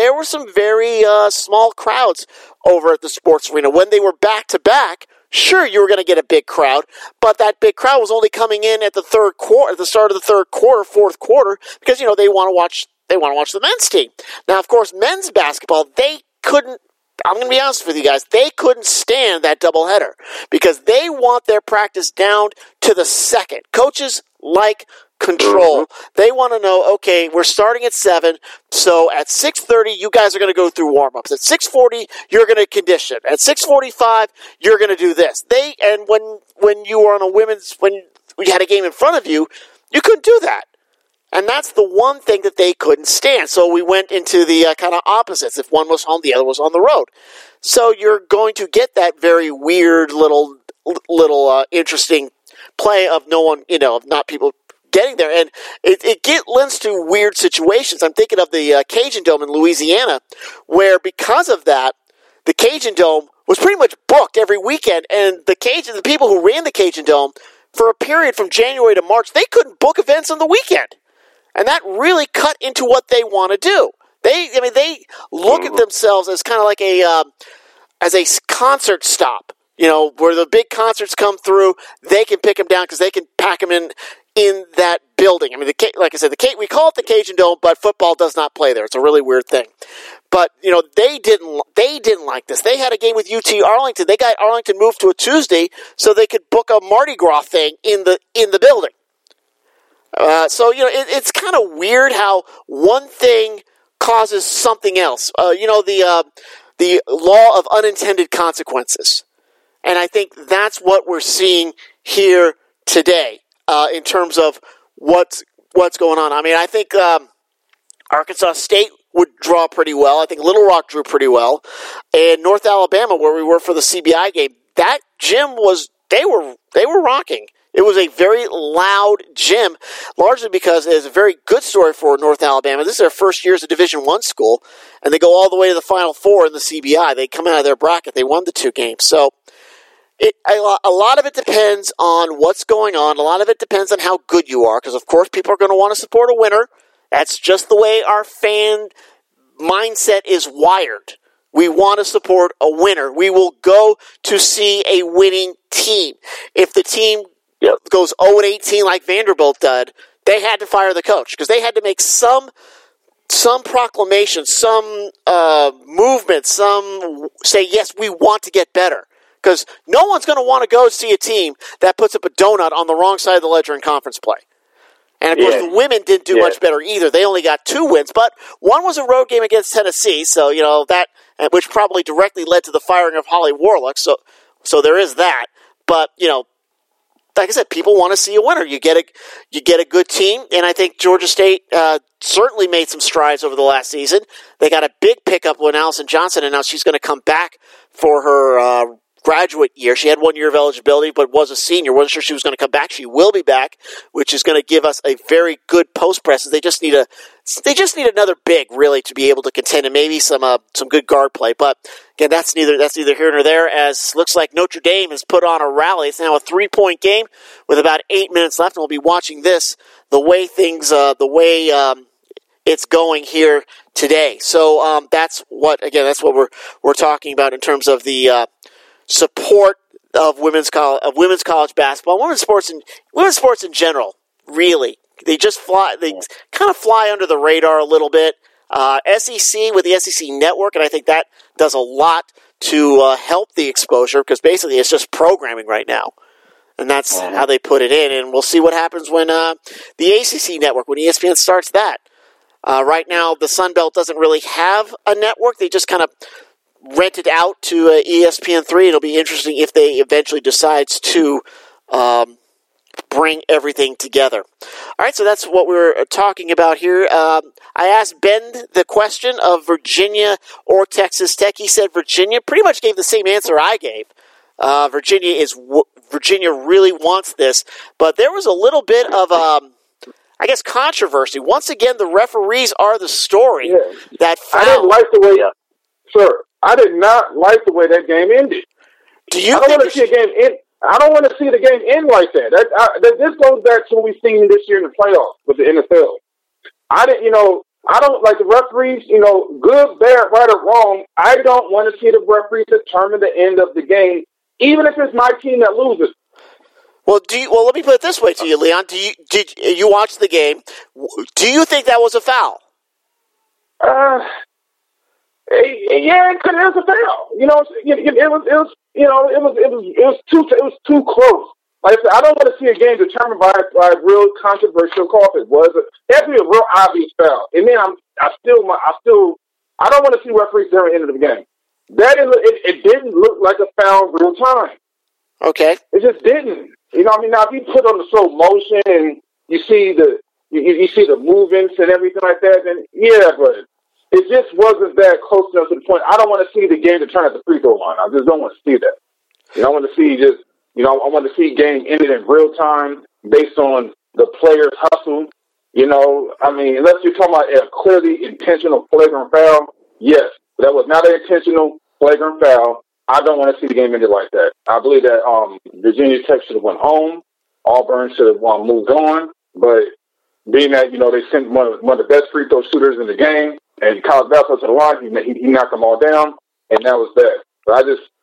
small crowds over at the sports arena when they were back to back. Sure, you were going to get a big crowd, but that big crowd was only coming in at the start of the third quarter, fourth quarter, because they want to watch the men's team. Now, of course, men's basketball, they couldn't. I'm going to be honest with you guys. They couldn't stand that doubleheader because they want their practice down to the second. Coaches like control. They want to know, okay, we're starting at 7, so at 6:30, you guys are going to go through warm-ups. At 6:40, you're going to condition. At 6:45, you're going to do this. And when you were on when you had a game in front of you, you couldn't do that. And that's the one thing that they couldn't stand. So we went into the kind of opposites. If one was home, the other was on the road. So you're going to get that very weird little interesting play of no one, of not people getting there. And it lends to weird situations. I'm thinking of the Cajun Dome in Louisiana, where because of that, the Cajun Dome was pretty much booked every weekend. And the people who ran the Cajun Dome, for a period from January to March, they couldn't book events on the weekend. And that really cut into what they want to do. They look at themselves as kind of like as a concert stop. Where the big concerts come through, they can pick them down because they can pack them in that building. I mean, like I said, we call it the Cajun Dome, but football does not play there. It's a really weird thing. But they didn't like this. They had a game with UT Arlington. They got Arlington moved to a Tuesday so they could book a Mardi Gras thing in the building. So it's kind of weird how one thing causes something else. The law of unintended consequences, and I think that's what we're seeing here today in terms of what's going on. I mean, I think Arkansas State would draw pretty well. I think Little Rock drew pretty well, and North Alabama, where we were for the CBI game, that gym they were rocking. It was a very loud gym, largely because it's a very good story for North Alabama. This is their first year as a Division I school, and they go all the way to the Final Four in the CBI. They come out of their bracket. They won the 2 games. So a lot of it depends on what's going on. A lot of it depends on how good you are, because, of course, people are going to want to support a winner. That's just the way our fan mindset is wired. We want to support a winner. We will go to see a winning team. If the team goes 0-18 like Vanderbilt did, they had to fire the coach because they had to make some proclamation, some movement, some say, yes, we want to get better. Because no one's going to want to go see a team that puts up a donut on the wrong side of the ledger in conference play. And, of course, the women didn't do much better either. They only got 2 wins, but one was a road game against Tennessee, so, that, which probably directly led to the firing of Holly Warlick, so there is that. But, like I said, people want to see a winner. You get a good team, and I think Georgia State certainly made some strides over the last season. They got a big pickup when Allison Johnson announced she's going to come back for her graduate year. She had 1 year of eligibility, but was a senior. Wasn't sure she was going to come back. She will be back, which is going to give us a very good post presence. They just need another big, really, to be able to contend, and maybe some good guard play. But again, that's neither here nor there. As looks like Notre Dame has put on a rally. It's now a 3-point game with about 8 minutes left, and we'll be watching this the way it's going here today. So that's what we're talking about in terms of the support of women's college basketball, women's sports in general. Really, they kind of fly under the radar a little bit. SEC with the SEC Network, and I think that does a lot to help the exposure because basically it's just programming right now, and that's how they put it in. And we'll see what happens when the ACC Network, when ESPN starts that. Right now, the Sun Belt doesn't really have a network. They just kind of rent it out to ESPN3. It'll be interesting if they eventually decides to bring everything together. All right, so that's what we're talking about here. I asked Ben the question of Virginia or Texas Tech. He said Virginia. Pretty much gave the same answer I gave. Virginia really wants this, but there was a little bit of controversy. Once again, the referees are the story. Yeah. That foul. I didn't like the way, sir. I did not like the way that game ended. Do you? I don't want to see a game end. I don't want to see the game end like that. This goes back to what we've seen this year in the playoffs with the NFL. I don't like the referees. Good, bad, right, or wrong. I don't want to see the referees determine the end of the game, even if it's my team that loses. Well, let me put it this way to you, Leon. Did you watch the game? Do you think that was a foul? Yeah, it was a foul. It was too close. Like I said, I don't want to see a game determined by a real controversial call. It was definitely a real obvious foul. And then I don't want to see referees during the end of the game. It didn't look like a foul in real time. Okay. It just didn't. Now if you put on the slow motion and you see the movements and everything like that, then yeah, but it just wasn't that close enough to the point. I don't want to see the game to turn at the free throw line. I just don't want to see that. I want to see I want to see game ended in real time based on the player's hustle. Unless you're talking about a clearly intentional flagrant foul, yes, that was not an intentional flagrant foul. I don't want to see the game ended like that. I believe that Virginia Tech should have went home. Auburn should have moved on. But being that, they sent one of the best free throw shooters in the game, and college basketball to the line, he knocked them all down, and that was that. But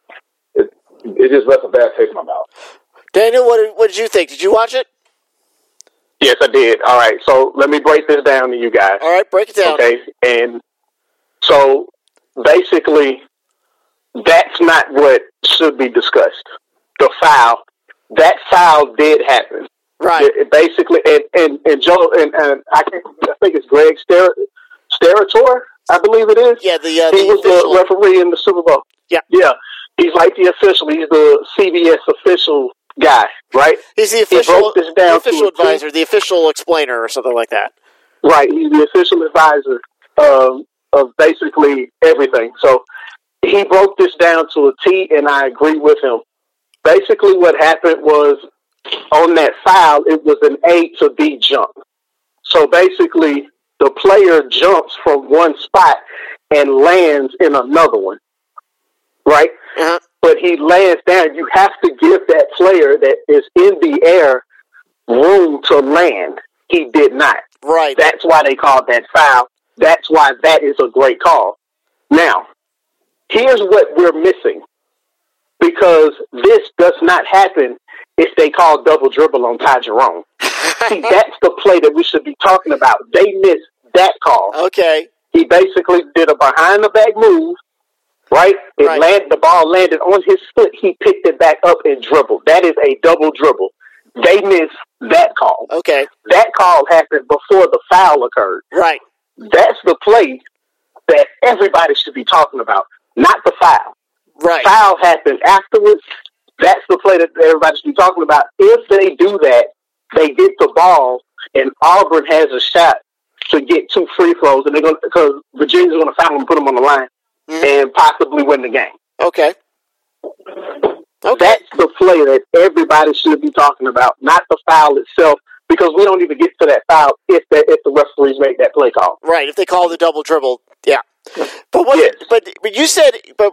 it just left a bad taste in my mouth. Daniel, what did you think? Did you watch it? Yes, I did. All right, so let me break this down to you guys. All right, break it down. Okay, and so basically, that's not what should be discussed. The foul, that foul did happen. Right. It basically, and Joe, and I think it's Greg Sterator, I believe it is. Yeah, he was official. the referee in the Super Bowl. Yeah. Yeah. He's like the official. He's the CBS official guy, right? He's the official advisor, the official explainer, or something like that. Right. He's the official advisor of basically everything. So he broke this down to a T, and I agree with him. Basically, what happened was on that foul, it was an A to B jump. So basically, the player jumps from one spot and lands in another one, right? Uh-huh. But he lands down. You have to give that player that is in the air room to land. He did not. Right. That's why they called that foul. That's why that is a great call. Now, here's what we're missing. Because this does not happen if they call double dribble on Ty Jerome. See, that's the play that we should be talking about. They missed that call. Okay. He basically did a behind-the-back move, right? The ball landed on his foot. He picked it back up and dribbled. That is a double dribble. They missed that call. Okay. That call happened before the foul occurred. Right. That's the play that everybody should be talking about, not the foul. Right. Foul happened afterwards. That's the play that everybody should be talking about. If they do that, they get the ball, and Auburn has a shot to get 2 free throws, and because Virginia's going to foul them and put them on the line and possibly win the game. Okay. That's the play that everybody should be talking about, not the foul itself, because we don't even get to that foul if the referees make that play call. Right. If they call the double dribble, yeah. But you said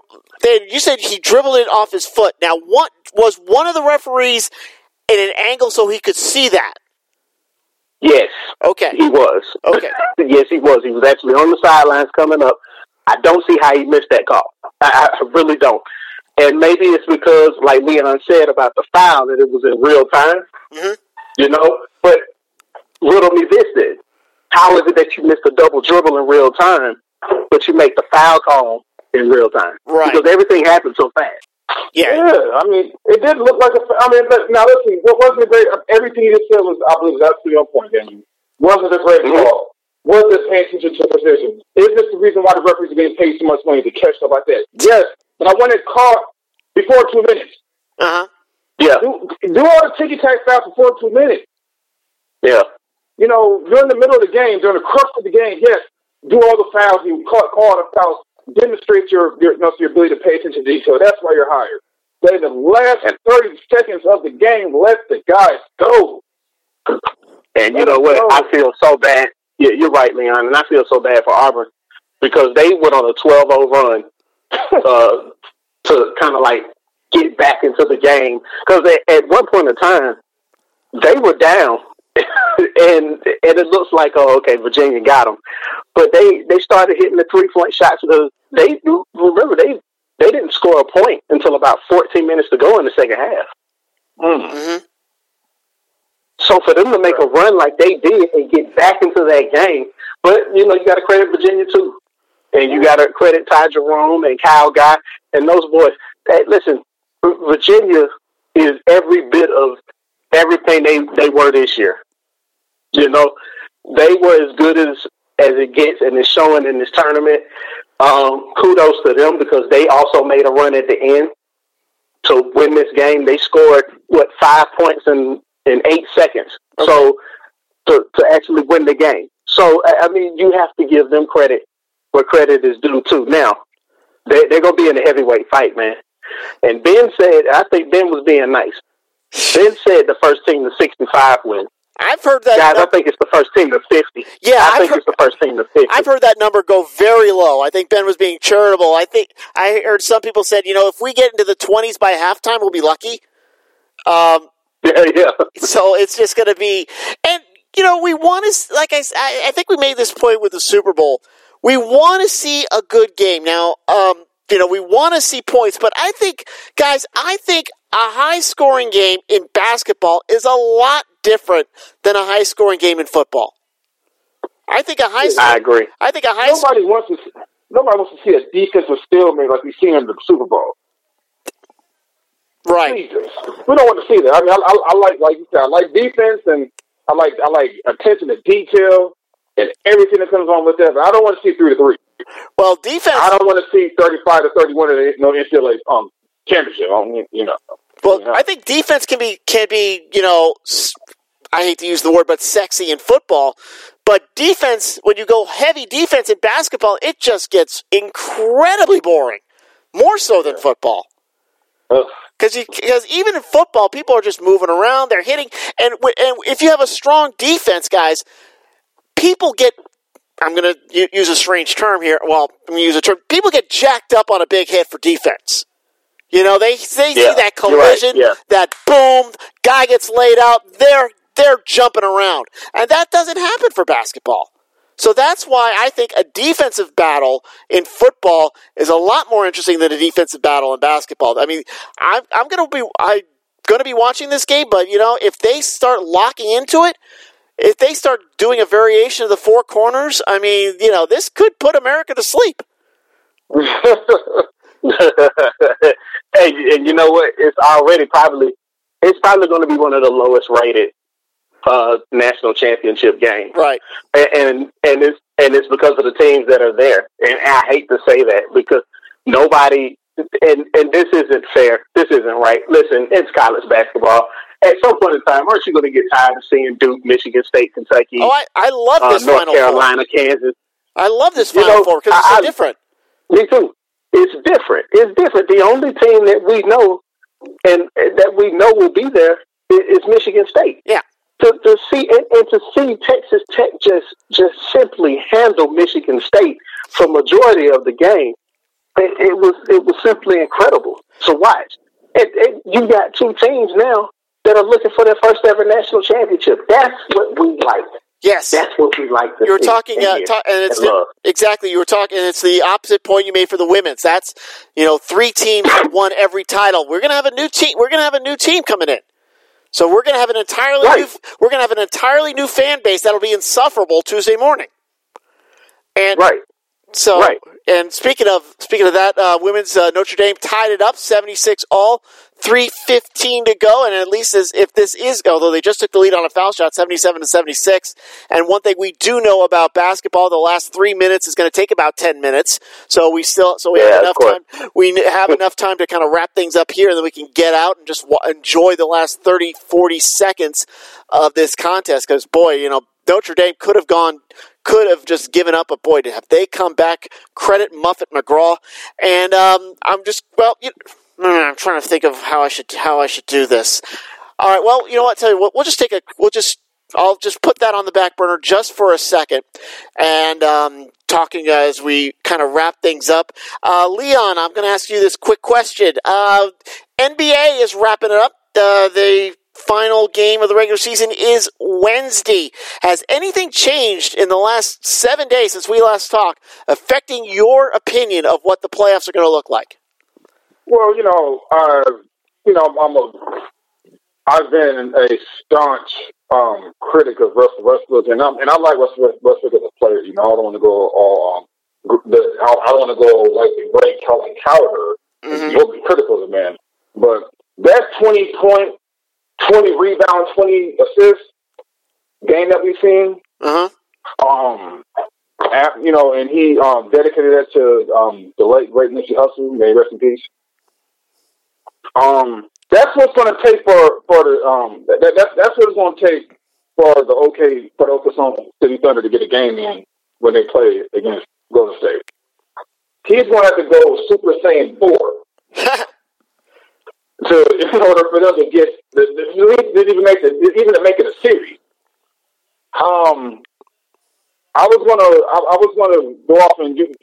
he dribbled it off his foot. Now, what was one of the referees in an angle so he could see that? Yes. Okay. He was. Okay. Yes, he was. He was actually on the sidelines coming up. I don't see how he missed that call. I really don't. And maybe it's because, like Leon said about the foul, that it was in real time. Mm-hmm. But riddle me this then. How is it that you missed a double dribble in real time, but you make the foul call in real time? Right. Because everything happened so fast. Yeah. I mean, it did look like now listen, what wasn't a great, everything you just said was, I believe, absolutely on point, Daniel. Wasn't a great call. Was they're paying attention to position. Is this the reason why the referees are getting paid so much money to catch stuff like that? Yes. But I want it caught before 2 minutes. Uh-huh. Yeah. Do all the ticky-tack fouls before 2 minutes. Yeah. You know, during the middle of the game, during the crux of the game, yes, do all the fouls. You call the fouls. Demonstrate your ability to pay attention to detail. That's why you're hired. But in the last 30 seconds of the game, let the guys go. And you know what? I feel so bad. Yeah, you're right, Leon. And I feel so bad for Auburn because they went on a 12-0 run to kind of like get back into the game. Because at one point in time, they were down. and it looks like, oh, okay, Virginia got them. But they started hitting the 3-point shots because they didn't score a point until about 14 minutes to go in the second half. Mm-hmm. So for them to make a run like they did and get back into that game, but you know, you got to credit Virginia too, and you got to credit Ty Jerome and Kyle Guy and those boys. Hey, listen, Virginia is every bit of everything they were this year. You know, they were as good as it gets, and it's showing in this tournament. Kudos to them because they also made a run at the end to win this game. They scored 5 points in 8 seconds. Okay. So to actually win the game. So I mean, you have to give them credit where credit is due too. Now they're going to be in a heavyweight fight, man. And Ben said, I think Ben was being nice. Ben said the first team to 65 win. I've heard that. Guys, I think it's the first team to 50. Yeah, I think it's the first team to 50. I've heard that number go very low. I think Ben was being charitable. I think I heard some people said, you know, if we get into the 20s by halftime, we'll be lucky. Yeah. So it's just going to be, and you know, we want to, like I think we made this point with the Super Bowl. We want to see a good game. Now, you know, we want to see points, but I think, guys, a high-scoring game in basketball is a lot different than a high-scoring game in football. I agree. I think nobody wants to see a defensive stalemate like we see in the Super Bowl. Right. Jesus. We don't want to see that. I mean, I like you said, I like defense and I like attention to detail and everything that comes on with that. But I don't want to see 3-3. Well, defense. I don't want to see 35-31 in the NCAA championship. You know. Well, you know. I think defense can be, you know, I hate to use the word, but sexy in football. But defense, when you go heavy defense in basketball, it just gets incredibly boring. More so than football. Because even in football, people are just moving around, they're hitting. And if you have a strong defense, guys, people get, I'm going to use a strange term here. Well, I'm going to use a term. People get jacked up on a big hit for defense. You know, they see that collision, that boom, guy gets laid out, they're jumping around. And that doesn't happen for basketball. So that's why I think a defensive battle in football is a lot more interesting than a defensive battle in basketball. I mean, I'm going to be watching this game, but you know, if they start locking into it, if they start doing a variation of the four corners, I mean, you know, this could put America to sleep. Hey, and you know what? It's probably going to be one of the lowest rated national championship games, right? And it's because of the teams that are there. And I hate to say that because nobody. And this isn't fair. This isn't right. Listen, it's college basketball. At some point in time, aren't you going to get tired of seeing Duke, Michigan State, Kentucky? Oh, I love this North Final Carolina, Four. Kansas. I love this Final Four because it's so different. Me too. It's different. It's different. The only team that we know and that we know will be there is Michigan State. Yeah. To see Texas Tech just simply handle Michigan State for majority of the game, it was simply incredible to watch. You got two teams now that are looking for their first ever national championship. That's what we like. Yes, that's what we like to see. You were talking, and it's exactly. You were talking, and it's the opposite point you made for the women's. That's 3 teams that won every title. We're gonna have a new team. We're gonna have a new team coming in. So we're gonna have an entirely new fan base that'll be insufferable Tuesday morning. And and speaking of that, women's Notre Dame tied it up 76-all. 3:15 to go, and at least if this is, although they just took the lead on a foul shot, 77-76. And one thing we do know about basketball, the last 3 minutes is going to take about 10 minutes. So we have enough time. We have enough time to kind of wrap things up here, and then we can get out and just enjoy the last 30, 40 seconds of this contest. Because boy, Notre Dame could have just given up, but boy, have they come back. Credit Muffet McGraw. And I'm trying to think of how I should do this. All right, well, you know what? Tell you what, I'll just put that on the back burner just for a second, and talking as we kind of wrap things up. Leon, I'm going to ask you this quick question. NBA is wrapping it up. The final game of the regular season is Wednesday. Has anything changed in the last 7 days since we last talked, affecting your opinion of what the playoffs are going to look like? Well, I've been a staunch critic of Russell Westbrook, and I like Russell Westbrook as a player. I don't want to go all I don't want to go like the great Colin Cowherd. You'll be critical of the man, but that 20 point, 20 rebound, 20 assist game that we've seen, and he dedicated that to the late great Nipsey Hussle, may he rest in peace. That's what's going to take for the that's what it's going to take for the Oklahoma City Thunder to get a game in when they play against Golden State. He's going to have to go Super Saiyan 4 in order for them to get even to make it a series. I was gonna go off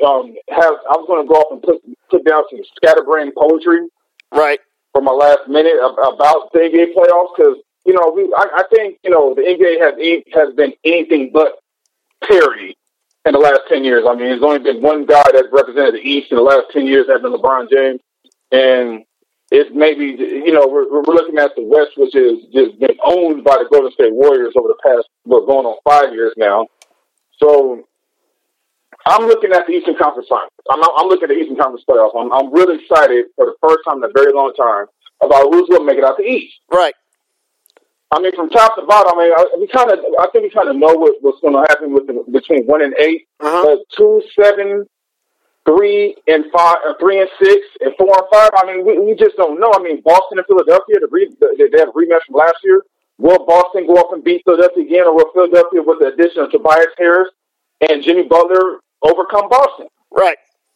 and put down some scatterbrain poetry, right, for my last minute about the NBA playoffs, because I think the NBA has been anything but parity in the last 10 years. I mean, there's only been one guy that's represented the East in the last 10 years, that's been LeBron James, and it's maybe we're looking at the West, which is just been owned by the Golden State Warriors over the past going on 5 years now. So I'm looking at the Eastern Conference Finals. I'm looking at the Eastern Conference playoffs. I'm really excited for the first time in a very long time about who's going to make it out the East. Right. I mean, from top to bottom, I think we kind of know what's going to happen between 1 and 8, 2, 7, 3 and 5, 3 and 6, and 4 and 5. I mean, we just don't know. I mean, Boston and Philadelphia, they had a rematch from last year. Will Boston go up and beat Philadelphia again, or will Philadelphia, with the addition of Tobias Harris and Jimmy Butler, overcome Boston? Right.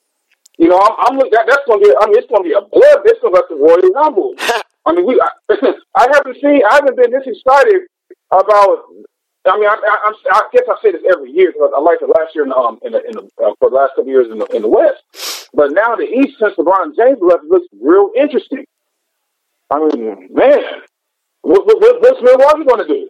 I'm looking. That's going to be. I mean, it's going to be a blood. It's going to let the Royal Rumble. I mean, I haven't been this excited about. I mean, I guess I say this every year because I liked it last year for the last couple of years in the West. But now the East, since LeBron James left, looks real interesting. I mean, man, what's Milwaukee going to do?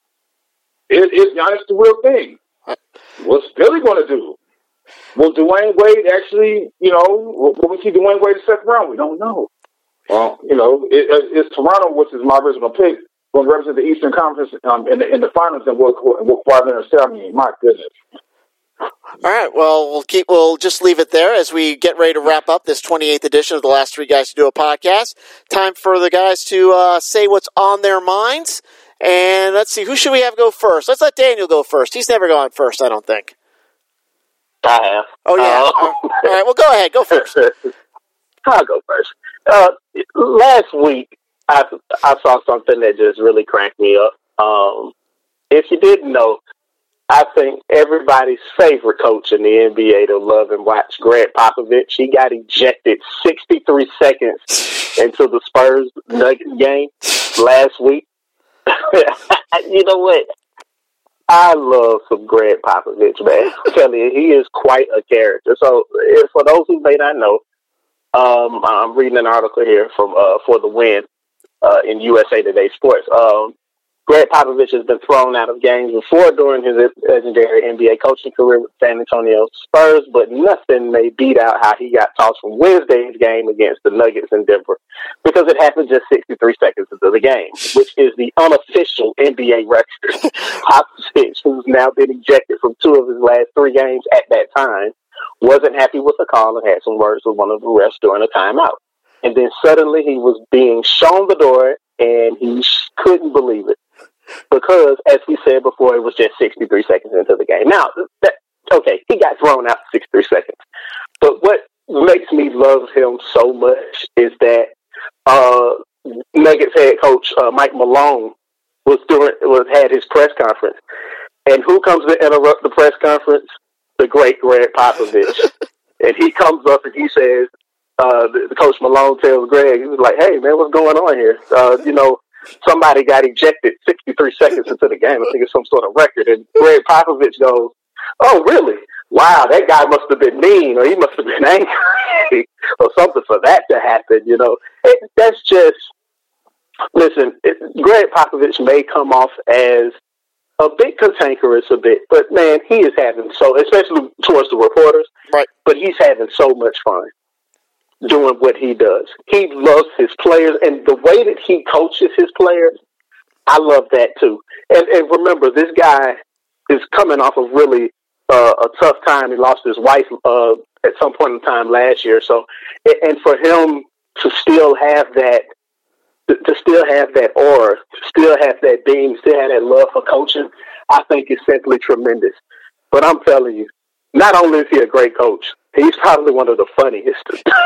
Is Giannis the real thing? What's Philly going to do? Will Dwayne Wade actually, will we see Dwayne Wade in the second round? We don't know. Well, it's Toronto, which is my original pick, going to represent the Eastern Conference in the finals, and we'll qualify there. I mean, my goodness. All right. Well, we'll just leave it there as we get ready to wrap up this 28th edition of the Last Three Guys to Do a Podcast. Time for the guys to say what's on their minds. And let's see, who should we have go first? Let's let Daniel go first. He's never gone first, I don't think. I have. Oh, yeah. All right. Well, go ahead. Go first. I'll go first. Last week, I saw something that just really cranked me up. If you didn't know, I think everybody's favorite coach in the NBA to love and watch, Greg Popovich, he got ejected 63 seconds into the Spurs Nuggets game last week. You know what? I love some Greg Popovich, man. I'm telling you, he is quite a character. So, for those who may not know, I'm reading an article here from For the Win in USA Today Sports. Greg Popovich has been thrown out of games before during his legendary NBA coaching career with San Antonio Spurs, but nothing may beat out how he got tossed from Wednesday's game against the Nuggets in Denver, because it happened just 63 seconds into the game, which is the unofficial NBA record. Popovich, who's now been ejected from 2 of his last 3 games at that time, wasn't happy with the call and had some words with one of the refs during a timeout. And then suddenly he was being shown the door, and he couldn't believe it. Because, as we said before, it was just 63 seconds into the game. Now, he got thrown out 63 seconds. But what makes me love him so much is that Nuggets head coach Mike Malone had his press conference. And who comes to interrupt the press conference? The great Greg Popovich. And he comes up and he says, the Coach Malone tells Greg, he was like, "Hey, man, what's going on here? Somebody got ejected 63 seconds into the game. I think it's some sort of record." And Greg Popovich goes, "Oh, really? Wow, that guy must have been mean, or he must have been angry, or something for that to happen." That's just, listen, Greg Popovich may come off as a bit cantankerous but man, he is having especially towards the reporters, right? But he's having so much fun doing what he does. He loves his players, and the way that he coaches his players, I love that too. And remember, this guy is coming off of really a tough time. He lost his wife at some point in time last year. So, and for him to still have that, aura, to still have that beam, still have that love for coaching, I think is simply tremendous. But I'm telling you, not only is he a great coach, he's probably one of the funniest.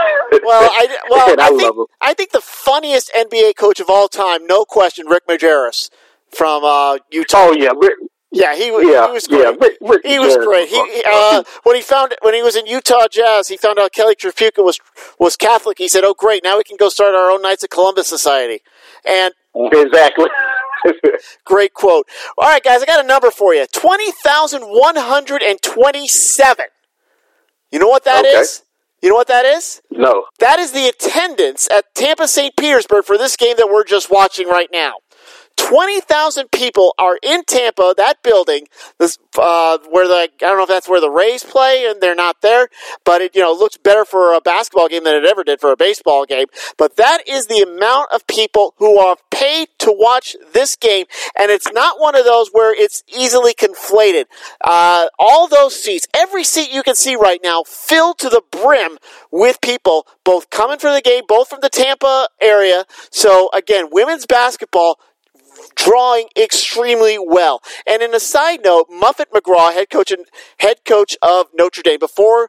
I think the funniest NBA coach of all time, no question, Rick Majerus from Utah. Oh yeah, he was great. Yeah, he was great. When he was in Utah Jazz, he found out Kelly Tripucka was Catholic. He said, "Oh, great! Now we can go start our own Knights of Columbus Society." And exactly. Great quote. All right, guys, I got a number for you: 20,127. You know what that is? You know what that is? No. That is the attendance at Tampa St. Petersburg for this game that we're just watching right now. 20,000 people are in Tampa, that building, I don't know if that's where the Rays play, and they're not there, but it looks better for a basketball game than it ever did for a baseball game. But that is the amount of people who are paid to watch this game, and it's not one of those where it's easily conflated. All those seats, every seat you can see right now, filled to the brim with people, both coming for the game, both from the Tampa area. So again, women's basketball drawing extremely well. And in a side note, Muffet McGraw, head coach of Notre Dame,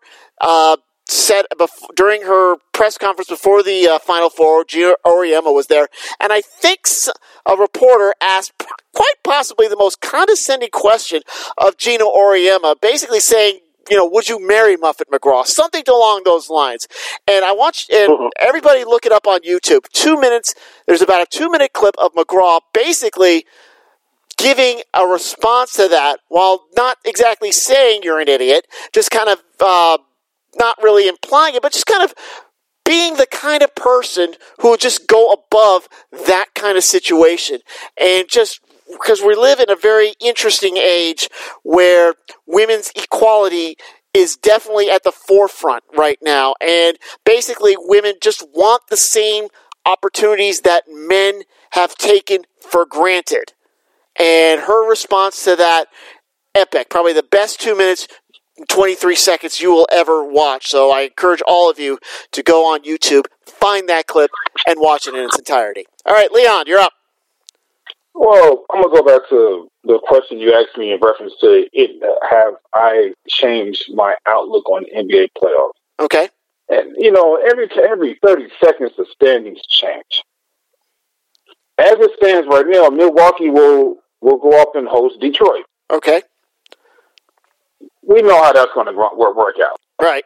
during her press conference before the Final Four, Gina Auriemma was there, and I think a reporter asked quite possibly the most condescending question of Gina Auriemma, basically saying, would you marry Muffet McGraw? Something along those lines. And I want everybody look it up on YouTube. 2 minutes. There's about a 2-minute clip of McGraw basically giving a response to that while not exactly saying you're an idiot, just kind of not really implying it, but just kind of being the kind of person who would just go above that kind of situation. And just because we live in a very interesting age where women's equality is definitely at the forefront right now. And basically women just want the same opportunities that men have taken for granted. And her response to that, epic. Probably the best 2 minutes, 23 seconds you will ever watch. So I encourage all of you to go on YouTube, find that clip, and watch it in its entirety. All right, Leon, you're up. Well, I'm going to go back to the question you asked me in reference to have I changed my outlook on NBA playoffs? Okay. And, every 30 seconds the standings change. As it stands right now, Milwaukee will go up and host Detroit. Okay. We know how that's going to work out. Right.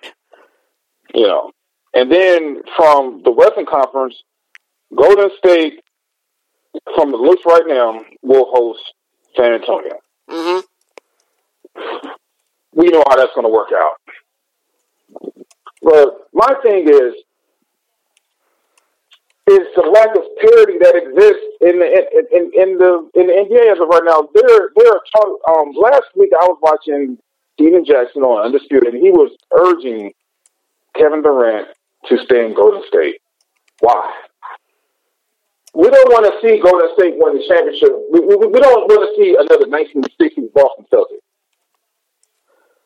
And then from the Western Conference, Golden State, from the looks right now, will host San Antonio. Mm-hmm. We know how that's going to work out. But my thing is the lack of parity that exists in the NBA as of right now. Last week I was watching Steven Jackson on Undisputed, and he was urging Kevin Durant to stay in Golden State. Why? We don't want to see Golden State win the championship. We don't want to see another 1960s Boston Celtics.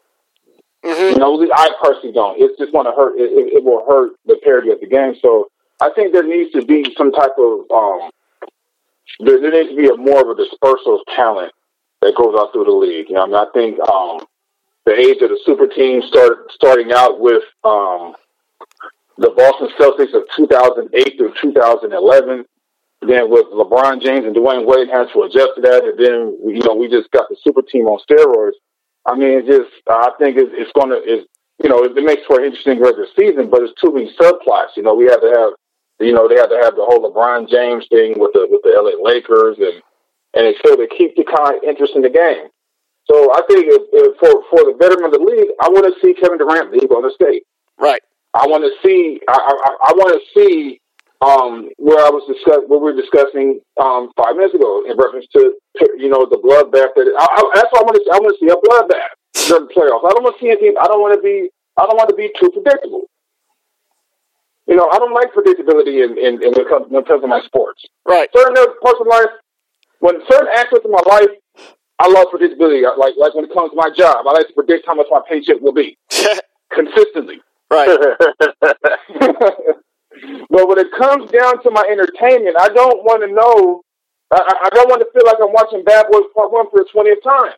Mm-hmm. I personally don't. It's just going to hurt. It will hurt the parity of the game. So I think there needs to be some type of there needs to be more of a dispersal of talent that goes out through the league. You know, I mean, I think the age of the super team starting out with the Boston Celtics of 2008 through 2011. Then with LeBron James and Dwayne Wade had to adjust to that, and then we just got the super team on steroids. I mean, I think it's going to it makes for an interesting regular season, but it's too many subplots. You know, we have to have they have to have the whole LeBron James thing with the LA Lakers, and it's so to keep the kind of interest in the game. So I think if for the betterment of the league, I want to see Kevin Durant leave on the state. Right. I want to see. I want to see. Where we were discussing 5 minutes ago in reference to the bloodbath. That's what I want to see. I want to see a bloodbath during the playoffs. I don't want to see anything. I don't want to be too predictable. You know, I don't like predictability in when it comes to my sports. Right. Certain parts of life, when certain aspects of my life, I love predictability. Like when it comes to my job, I like to predict how much my paycheck will be consistently. Right. But when it comes down to my entertainment, I don't want to know. I don't want to feel like I'm watching Bad Boys Part 1 for the 20th time.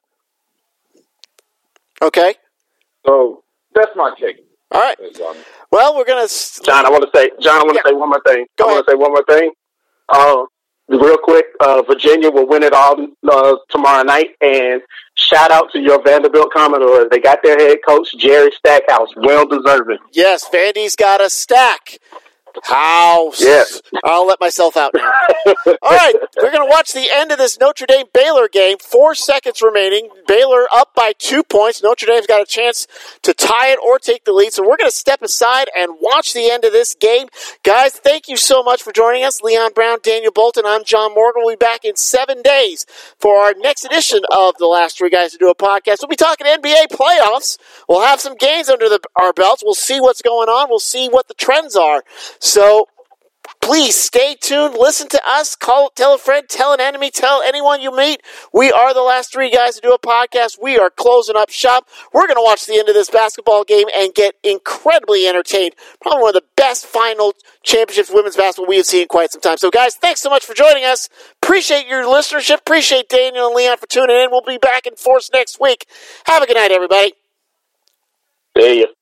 Okay. So that's my take. All right. Well, we're gonna. John, I want to say one more thing. Go ahead. Say one more thing. Real quick, Virginia will win it all tomorrow night. And shout out to your Vanderbilt Commodores. They got their head coach, Jerry Stackhouse. Well deserving. Yes, Vandy's got a stack. House. Yes. I'll let myself out now. All right, we're going to watch the end of this Notre Dame-Baylor game. 4 seconds remaining. Baylor up by 2 points. Notre Dame's got a chance to tie it or take the lead. So we're going to step aside and watch the end of this game. Guys, thank you so much for joining us. Leon Brown, Daniel Bolton, I'm John Morgan. We'll be back in 7 days for our next edition of The Last Three Guys to Do a Podcast. We'll be talking NBA playoffs. We'll have some games under our belts. We'll see what's going on. We'll see what the trends are. So please stay tuned. Listen to us. Tell a friend. Tell an enemy. Tell anyone you meet. We are The Last Three Guys to Do a Podcast. We are closing up shop. We're going to watch the end of this basketball game and get incredibly entertained. Probably one of the best final championships women's basketball we have seen in quite some time. So, guys, thanks so much for joining us. Appreciate your listenership. Appreciate Daniel and Leon for tuning in. We'll be back in force next week. Have a good night, everybody. See ya.